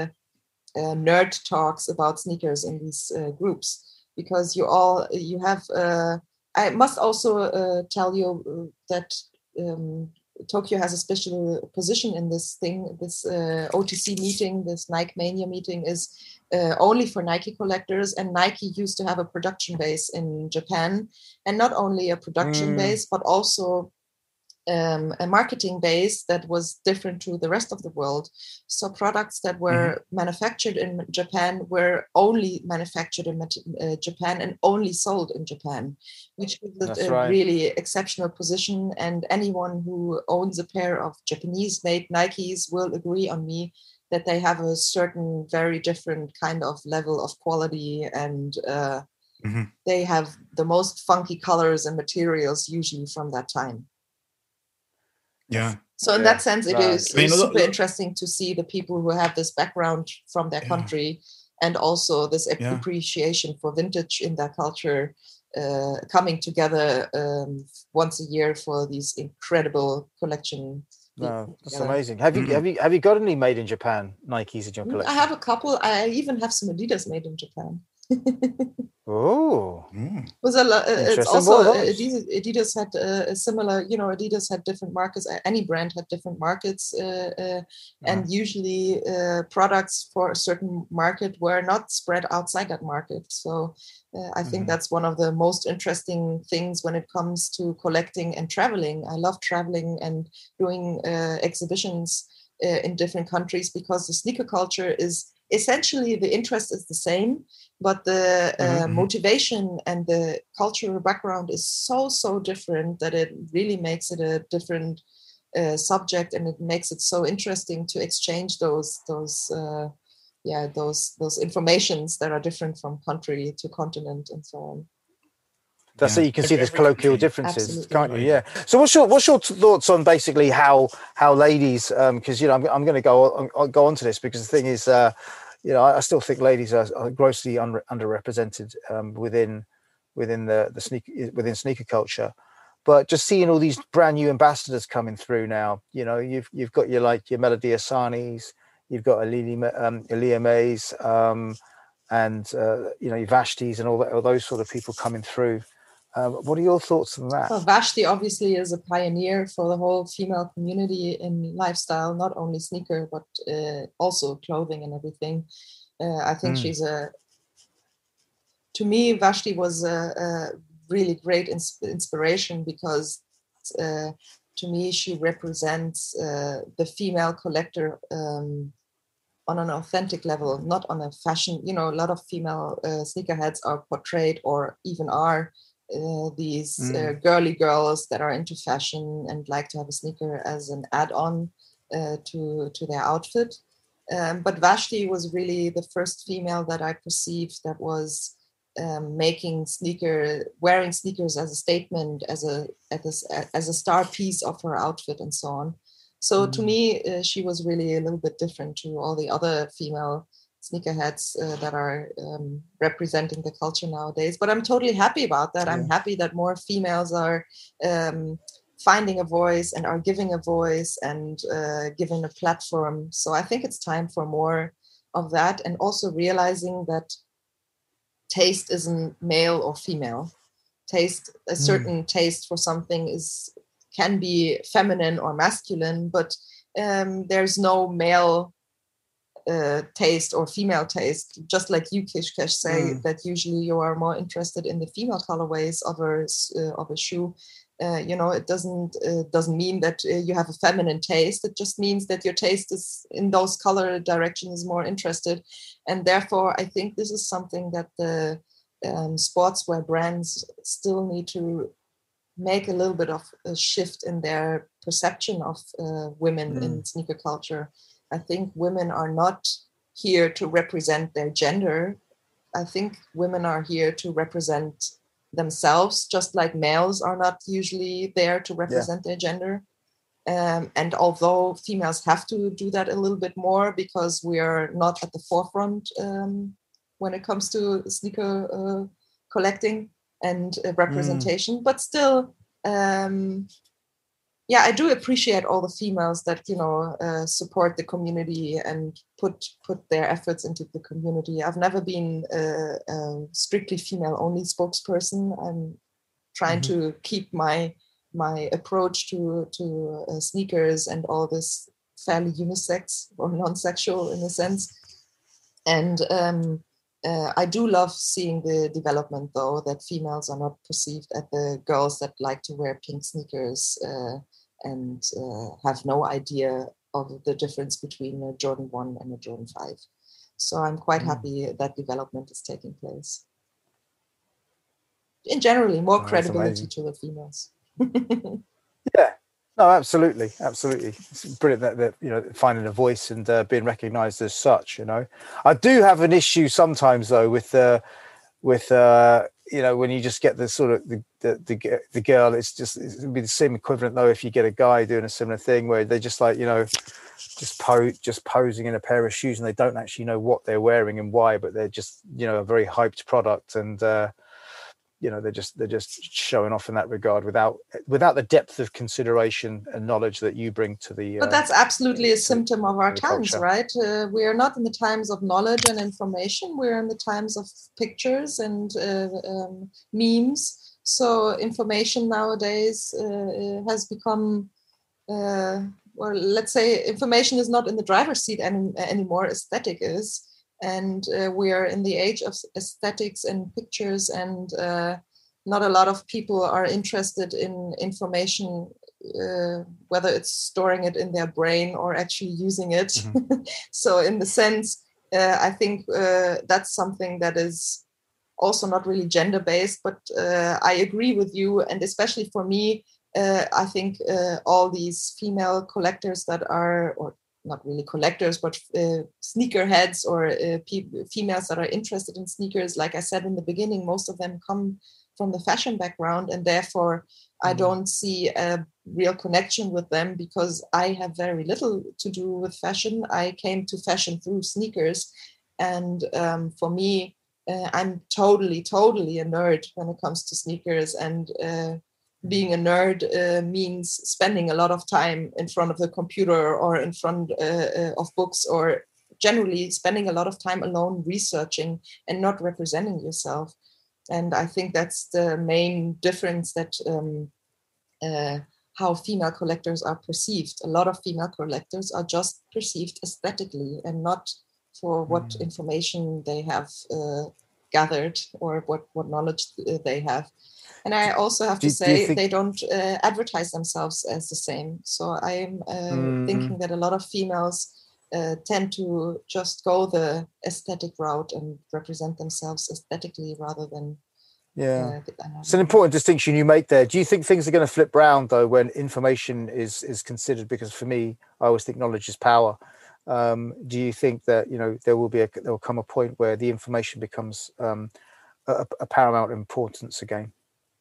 nerd talks about sneakers in these groups, because you have, I must also tell you that Tokyo has a special position in this thing. This OTC meeting, this Nike Mania meeting, is only for Nike collectors, and Nike used to have a production base in Japan, and not only a production base, but also a marketing base that was different to the rest of the world. So products that were manufactured in Japan were only manufactured in Japan and only sold in Japan, which gives it a really exceptional position. And anyone who owns a pair of Japanese-made Nikes will agree on me that they have a certain very different kind of level of quality, and they have the most funky colors and materials usually from that time. Yeah. So in that sense, it is super interesting to see the people who have this background from their country, and also this appreciation for vintage in their culture, coming together once a year for these incredible collection. No, that's amazing. Have you got any made in Japan Nikes in your collection? I have a couple. I even have some Adidas made in Japan. Oh, was a lot. It's also Adidas had a similar. Adidas had different markets. Any brand had different markets, and usually products for a certain market were not spread outside that market. So I think that's one of the most interesting things when it comes to collecting and traveling. I love traveling and doing exhibitions in different countries, because the sneaker culture is essentially, the interest is the same, but the motivation and the cultural background is so different that it really makes it a different subject, and it makes it so interesting to exchange those informations that are different from country to continent and so on. That's so you can see there's colloquial differences, can't you? Yeah. So what's your thoughts on basically how ladies? Because I'm going to go on to this, because the thing is, I still think ladies are grossly underrepresented within sneaker culture. But just seeing all these brand new ambassadors coming through now, you've got your Melody Asanis, you've got Aaliyah Mays, and Vashtis and all those sort of people coming through. What are your thoughts on that? Well, Vashti obviously is a pioneer for the whole female community in lifestyle, not only sneaker, but also clothing and everything. I think to me, Vashti was a really great inspiration, because to me, she represents the female collector on an authentic level, not on a fashion. A lot of female sneakerheads are portrayed, or even are, these girly girls that are into fashion and like to have a sneaker as an add-on to their outfit. But Vashti was really the first female that I perceived that was wearing sneakers as a statement, as a star piece of her outfit and so on. So to me, she was really a little bit different to all the other female sneakerheads that are representing the culture nowadays. But I'm totally happy about that. Yeah. I'm happy that more females are finding a voice and are giving a voice and giving a platform. So I think it's time for more of that, and also realizing that taste isn't male or female. A certain taste for something can be feminine or masculine, but there's no male taste or female taste. Just like you, Kishkesh, say that usually you are more interested in the female colorways of a shoe. It doesn't mean that you have a feminine taste. It just means that your taste is in those color directions more interested, and therefore I think this is something that the sportswear brands still need to make a little bit of a shift in their perception of women in sneaker culture. I think women are not here to represent their gender. I think women are here to represent themselves, just like males are not usually there to represent their gender. And although females have to do that a little bit more, because we are not at the forefront when it comes to sneaker collecting and representation, but still, I do appreciate all the females that support the community and put their efforts into the community. I've never been a strictly female-only spokesperson. I'm trying to keep my approach to sneakers and all this fairly unisex or non-sexual in a sense. And I do love seeing the development, though, that females are not perceived as the girls that like to wear pink sneakers and have no idea of the difference between a Jordan 1 and a Jordan 5. So I'm quite happy that development is taking place. In generally, more credibility to the females. Yeah, no, absolutely. It's brilliant that you know, finding a voice and being recognised as such. You know, I do have an issue sometimes though with you know, when you just get the sort of the girl, it'd be the same equivalent though if you get a guy doing a similar thing where they're just like, you know, just posing in a pair of shoes and they don't actually know what they're wearing and why, but they're just, you know, a very hyped product, and you know, they're just showing off in that regard without the depth of consideration and knowledge that you bring to the. But that's absolutely a symptom of our times, culture. right? We are not in the times of knowledge and information. We're in the times of pictures and memes. So information nowadays has become, or let's say, information is not in the driver's seat anymore. Aesthetic is. And we are in the age of aesthetics and pictures, and not a lot of people are interested in information, whether it's storing it in their brain or actually using it. Mm-hmm. So in the sense, I think that's something that is also not really gender-based, but I agree with you. And especially for me, I think all these female collectors that are, or not really collectors, but sneakerheads or females that are interested in sneakers. Like I said in the beginning, most of them come from the fashion background, and therefore I don't see a real connection with them because I have very little to do with fashion. I came to fashion through sneakers, and for me, I'm totally a nerd when it comes to sneakers, and being a nerd means spending a lot of time in front of the computer or in front of books, or generally spending a lot of time alone researching and not representing yourself. And I think that's the main difference, that how female collectors are perceived. A lot of female collectors are just perceived aesthetically and not for what information they have gathered or what knowledge they have. And I also have to say they don't advertise themselves as the same. So I'm thinking that a lot of females tend to just go the aesthetic route and represent themselves aesthetically rather than. Yeah, it's an important distinction you make there. Do you think things are going to flip round though when information is considered? Because for me, I always think knowledge is power. Do you think that, you know, there will come a point where the information becomes a paramount importance again?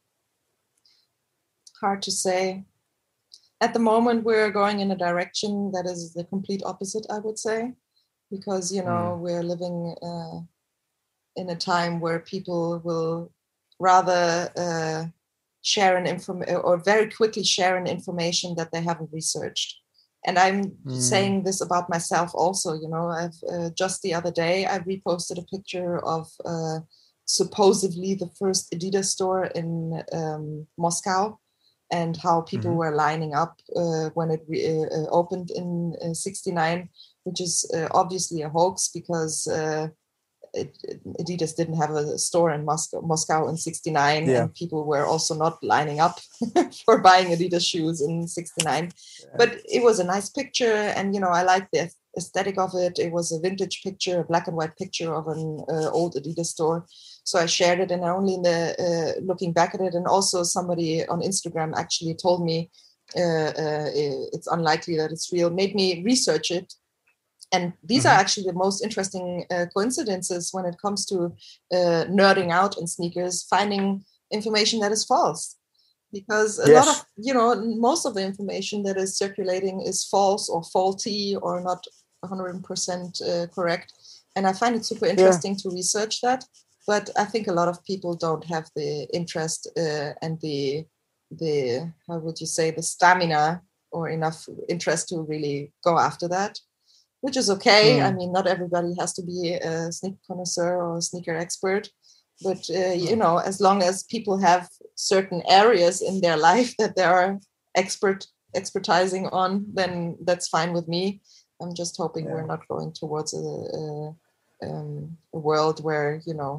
Hard to say. At the moment, we're going in a direction that is the complete opposite, I would say, because, you know, we're living in a time where people will rather share or very quickly share an information that they haven't researched. And I'm saying this about myself also. You know, I've just the other day I reposted a picture of supposedly the first Adidas store in Moscow, and how people were lining up when it opened in '69, which is obviously a hoax, because Adidas didn't have a store in Moscow in '69, and people were also not lining up for buying Adidas shoes in '69. But it was a nice picture, and, you know, I liked the aesthetic of it. It was a vintage picture, a black and white picture of an old Adidas store. So I shared it, and only in looking back at it, and also somebody on Instagram actually told me it's unlikely that it's real, made me research it. And these are actually the most interesting coincidences when it comes to nerding out in sneakers, finding information that is false. Because a lot of, you know, most of the information that is circulating is false or faulty or not 100% correct. And I find it super interesting to research that. But I think a lot of people don't have the interest and the how would you say, the stamina or enough interest to really go after that, which is okay. I mean, not everybody has to be a sneaker connoisseur or a sneaker expert. But, you know, as long as people have certain areas in their life that they are expertising on, then that's fine with me. I'm just hoping we're not going towards a world where, you know,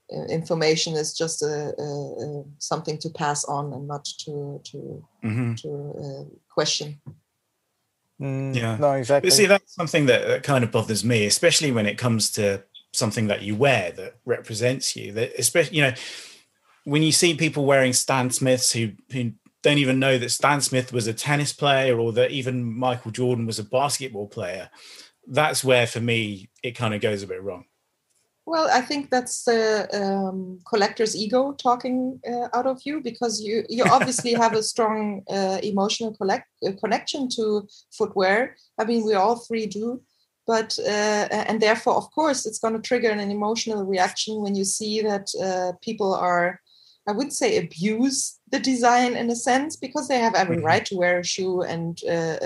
information is just something to pass on and not to question. Yeah, no, exactly. But see, that's something that kind of bothers me, especially when it comes to something that you wear that represents you. That especially, when you see people wearing Stan Smiths who don't even know that Stan Smith was a tennis player or that even Michael Jordan was a basketball player. That's where, for me, it kind of goes a bit wrong. Well, I think that's the collector's ego talking out of you, because you obviously have a strong emotional connection to footwear. I mean, we all three do. But, and therefore, of course, it's going to trigger an emotional reaction when you see that people are, I wouldn't say abuse the design in a sense, because they have every right to wear a shoe and,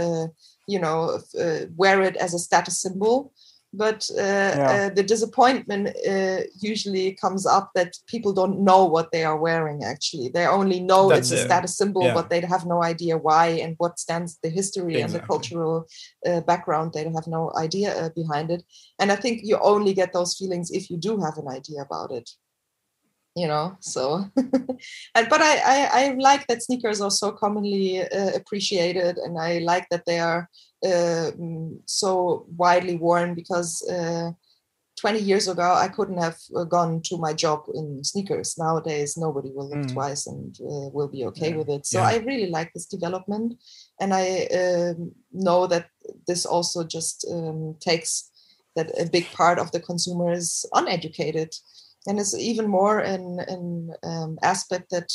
wear it as a status symbol. But the disappointment usually comes up that people don't know what they are wearing, actually. They only know it's a status symbol, but they have no idea why and what stands the history and the cultural background. They have no idea behind it. And I think you only get those feelings if you do have an idea about it. So but I like that sneakers are so commonly appreciated, and I like that they are so widely worn, because 20 years ago I couldn't have gone to my job in sneakers. Nowadays nobody will look twice and will be okay with it. So I really like this development, and I know that this also just takes that a big part of the consumer is uneducated. And it's even more an aspect that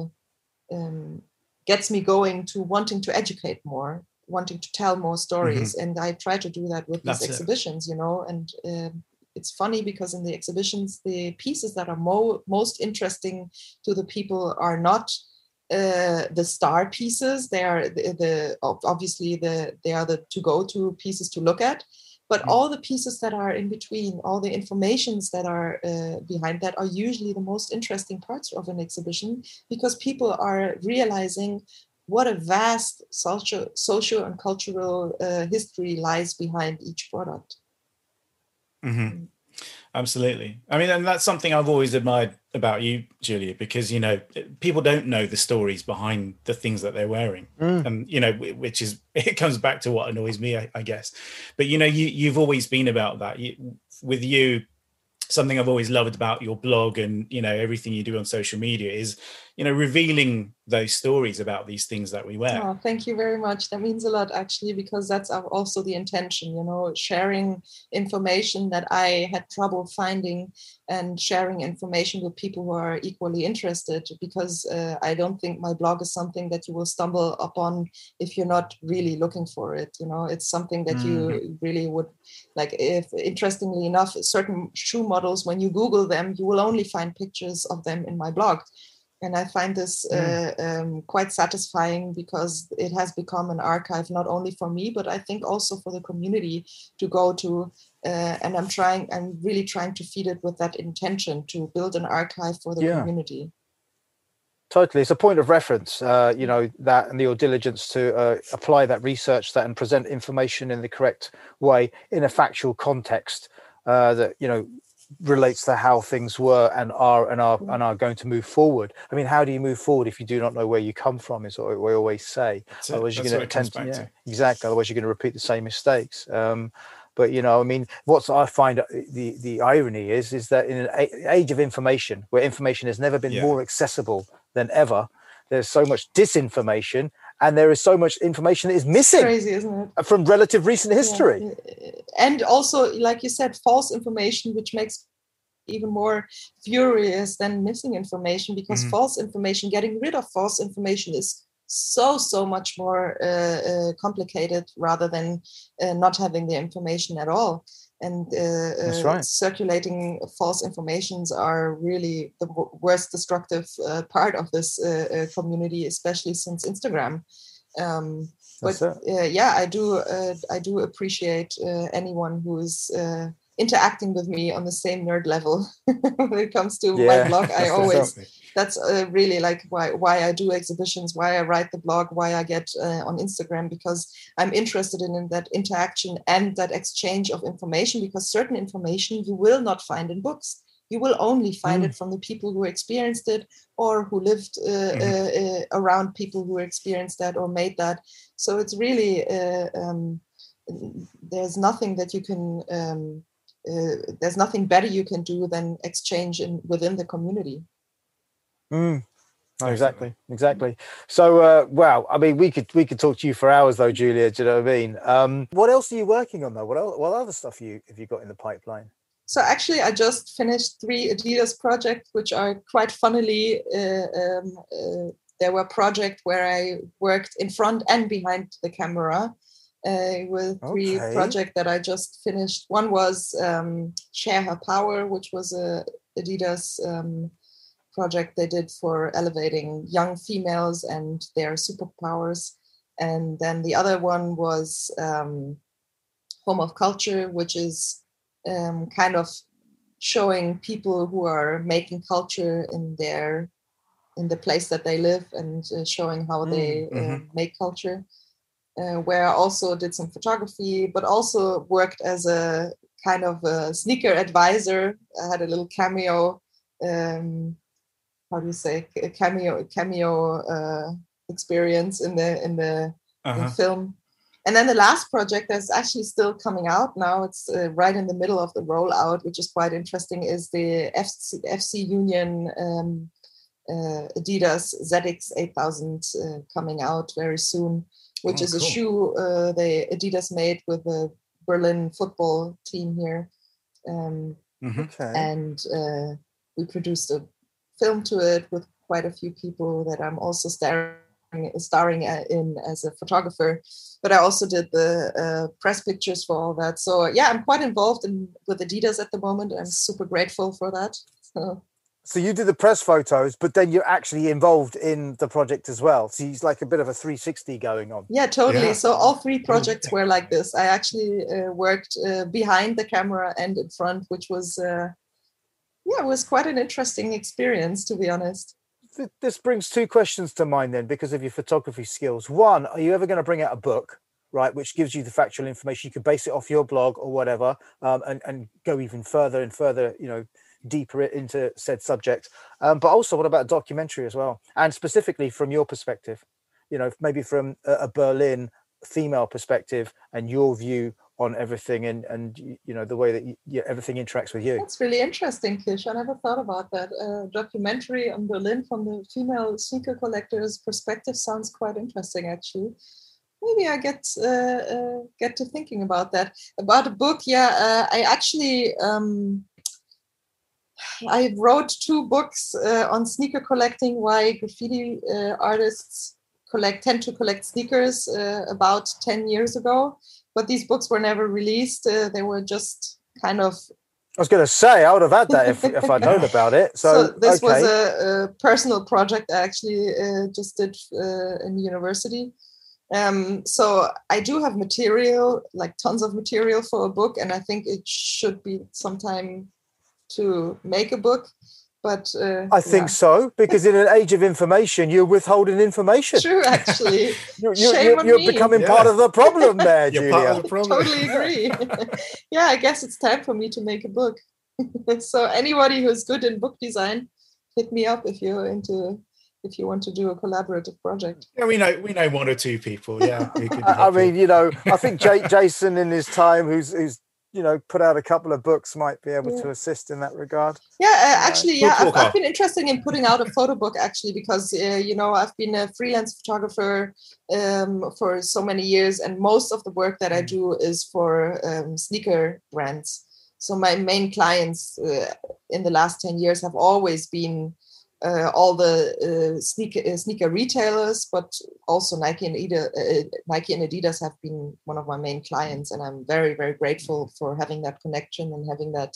gets me going to wanting to educate more, wanting to tell more stories. And I try to do that with these exhibitions, and it's funny because in the exhibitions, the pieces that are most interesting to the people are not the star pieces. They are obviously they are the to-go-to pieces to look at. But all the pieces that are in between, all the informations that are behind that are usually the most interesting parts of an exhibition, because people are realizing what a vast social and cultural history lies behind each product. Absolutely. I mean, and that's something I've always admired about you, Julia, because, people don't know the stories behind the things that they're wearing. And, which is, it comes back to what annoys me, I guess. But, you've always been about that. With you, something I've always loved about your blog and, everything you do on social media is, revealing those stories about these things that we wear. Oh, thank you very much. That means a lot, actually, because that's also the intention, sharing information that I had trouble finding and sharing information with people who are equally interested, because I don't think my blog is something that you will stumble upon if you're not really looking for it. It's something that you really would like. If, interestingly enough, certain shoe models, when you Google them, you will only find pictures of them in my blog. And I find this quite satisfying, because it has become an archive, not only for me, but I think also for the community to go to. And I'm really trying to feed it with that intention to build an archive for the community. Totally. It's a point of reference, that and your diligence to apply that research and present information in the correct way in a factual context that, relates to how things were and are going to move forward. I mean, how do you move forward if you do not know where you come from, is what we always say. Otherwise you're going to attempt to. Exactly. Otherwise you're going to repeat the same mistakes. But what I find the irony is that in an age of information, where information has never been more accessible than ever, there's so much disinformation, and there is so much information that is missing. Crazy, isn't it? From relative recent history. Yeah. And also, like you said, false information, which makes even more furious than missing information, because false information, getting rid of false information is so much more complicated rather than not having the information at all. And That's right. Circulating false informations are really the worst destructive part of this community, especially since Instagram. I do appreciate anyone who is interacting with me on the same nerd level when it comes to my blog. I always that's really like why I do exhibitions, why I write the blog, why I get on Instagram, because I'm interested in that interaction and that exchange of information, because certain information you will not find in books. you will only find it from the people who experienced it or who lived around people who experienced that or made that. So it's really, there's nothing that you can, there's nothing better you can do than exchange within the community. No, exactly. So, wow. I mean, we could talk to you for hours, though, Julia. Do you know what I mean? What else are you working on, though? What other stuff have you got in the pipeline? So actually, I just finished 3 Adidas projects, which are quite funnily. There were projects where I worked in front and behind the camera with 3 projects that I just finished. One was Share Her Power, which was a Adidas project they did for elevating young females and their superpowers. And then the other one was Home of Culture, which is kind of showing people who are making culture in the place that they live and showing how they make culture, where I also did some photography, but also worked as a kind of a sneaker advisor. I had a little cameo, how do you say, a cameo experience in the film. And then the last project that's actually still coming out now, it's right in the middle of the rollout, which is quite interesting, is the FC Union Adidas ZX 8000 coming out very soon, which is a shoe Adidas made with the Berlin football team here. And we produced a film to it with quite a few people that I'm also starring in as a photographer, but I also did the press pictures for all that. So yeah, I'm quite involved with Adidas at the moment. I'm super grateful for that. So you did the press photos, but then you're actually involved in the project as well. So it's like a bit of a 360 going on. Yeah, totally. Yeah. So all 3 projects were like this. I actually worked behind the camera and in front, which was it was quite an interesting experience, to be honest. This brings 2 questions to mind then, because of your photography skills. One, are you ever going to bring out a book, right, which gives you the factual information? You could base it off your blog or whatever, and go even further and further, deeper into said subject. But also, what about a documentary as well? And specifically from your perspective, maybe from a Berlin female perspective and your view on everything and the way that everything interacts with you. That's really interesting, Kish. I never thought about that. Documentary on Berlin from the female sneaker collector's perspective sounds quite interesting, actually. Maybe I get to thinking about that. About a book, I actually I wrote 2 books on sneaker collecting, why graffiti artists tend to collect sneakers about 10 years ago. But these books were never released. They were just kind of... I was going to say, I would have had that if I'd known about it. So this was a personal project I actually just did in university. So I do have material, like tons of material for a book. And I think it should be some time to make a book. But I think so, because in an age of information, you're withholding information. True, actually. You're becoming part of the problem there, Julia. Part of the problem. Totally agree. Yeah, I guess it's time for me to make a book. So anybody who's good in book design, hit me up if you want to do a collaborative project. Yeah, we know 1 or 2 people. Yeah, I mean, I think Jason in his time, who's put out a couple of books, might be able to assist in that regard. Yeah, actually, I've been interested in putting out a photo book, actually, because, I've been a freelance photographer for so many years, and most of the work that I do is for sneaker brands. So my main clients in the last 10 years have always been all the sneaker retailers, but also Nike and Adidas have been one of my main clients, and I'm very, very grateful for having that connection and having that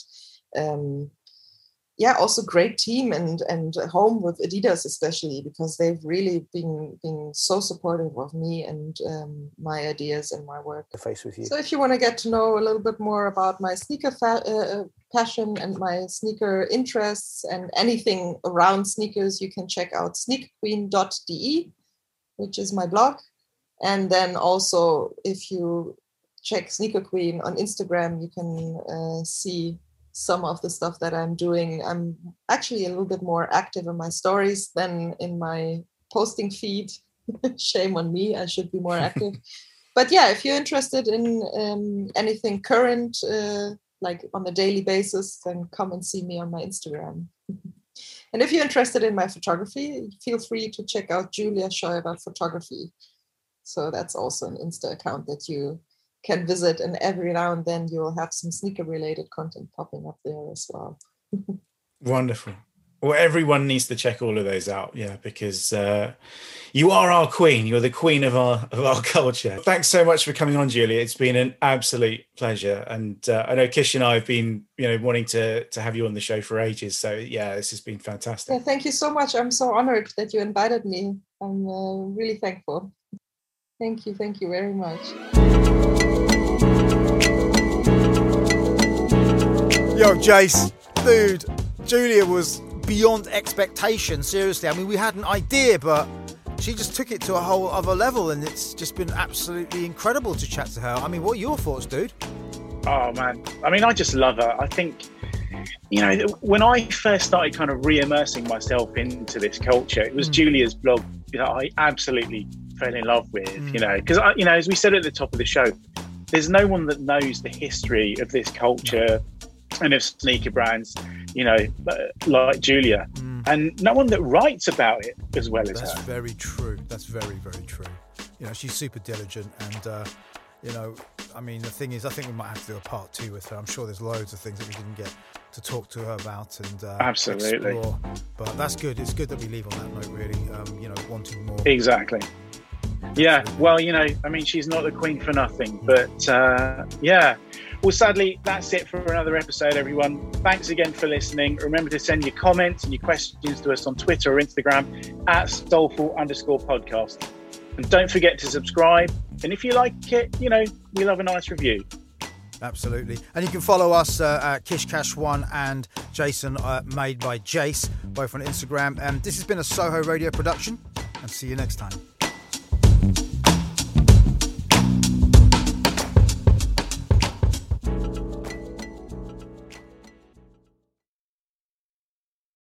also great team and home with Adidas, especially because they've really been so supportive of me and my ideas and my work. The face with you. So if you want to get to know a little bit more about my sneaker passion and my sneaker interests and anything around sneakers, you can check out sneakerqueen.de, which is my blog. And then also, if you check Sneaker Queen on Instagram, you can see some of the stuff that I'm doing. I'm actually a little bit more active in my stories than in my posting feed. Shame on me, I should be more active. But yeah, if you're interested in anything current, like on a daily basis, then come and see me on my Instagram. And if you're interested in my photography, feel free to check out Julia Scheuber Photography. So that's also an Insta account that you can visit, and every now and then you'll have some sneaker related content popping up there as well. Wonderful. Well, everyone needs to check all of those out, because you are our queen. You're the queen of our culture. Thanks so much for coming on, Julia. It's been an absolute pleasure, and I know Kish and I have been, wanting to have you on the show for ages. So this has been fantastic. Yeah, thank you so much. I'm so honored that you invited me. I'm really thankful. Thank you very much. Yo, Jace, dude, Julia was beyond expectation, seriously. I mean, we had an idea, but she just took it to a whole other level, and it's just been absolutely incredible to chat to her. I mean, what are your thoughts, dude? Oh, man. I mean, I just love her. I think, when I first started kind of re-immersing myself into this culture, it was Julia's blog that I absolutely fell in love with, because, as we said at the top of the show, there's no one that knows the history of this culture and of sneaker brands, like Julia, and no one that writes about it as well as her. That's very true. That's very, very true. She's super diligent, and I mean, the thing is, I think we might have to do a part 2 with her. I'm sure there's loads of things that we didn't get to talk to her about and absolutely explore. But that's good. It's good that we leave on that note, really. Wanting more. Exactly. Yeah. Well, I mean, she's not the queen for nothing, but Well, sadly, that's it for another episode, everyone. Thanks again for listening. Remember to send your comments and your questions to us on Twitter or Instagram at Soulful_podcast. And don't forget to subscribe. And if you like it, we love a nice review. Absolutely. And you can follow us at KishCash1 and Jason Made by Jace, both on Instagram. And this has been a Soho Radio production. And see you next time.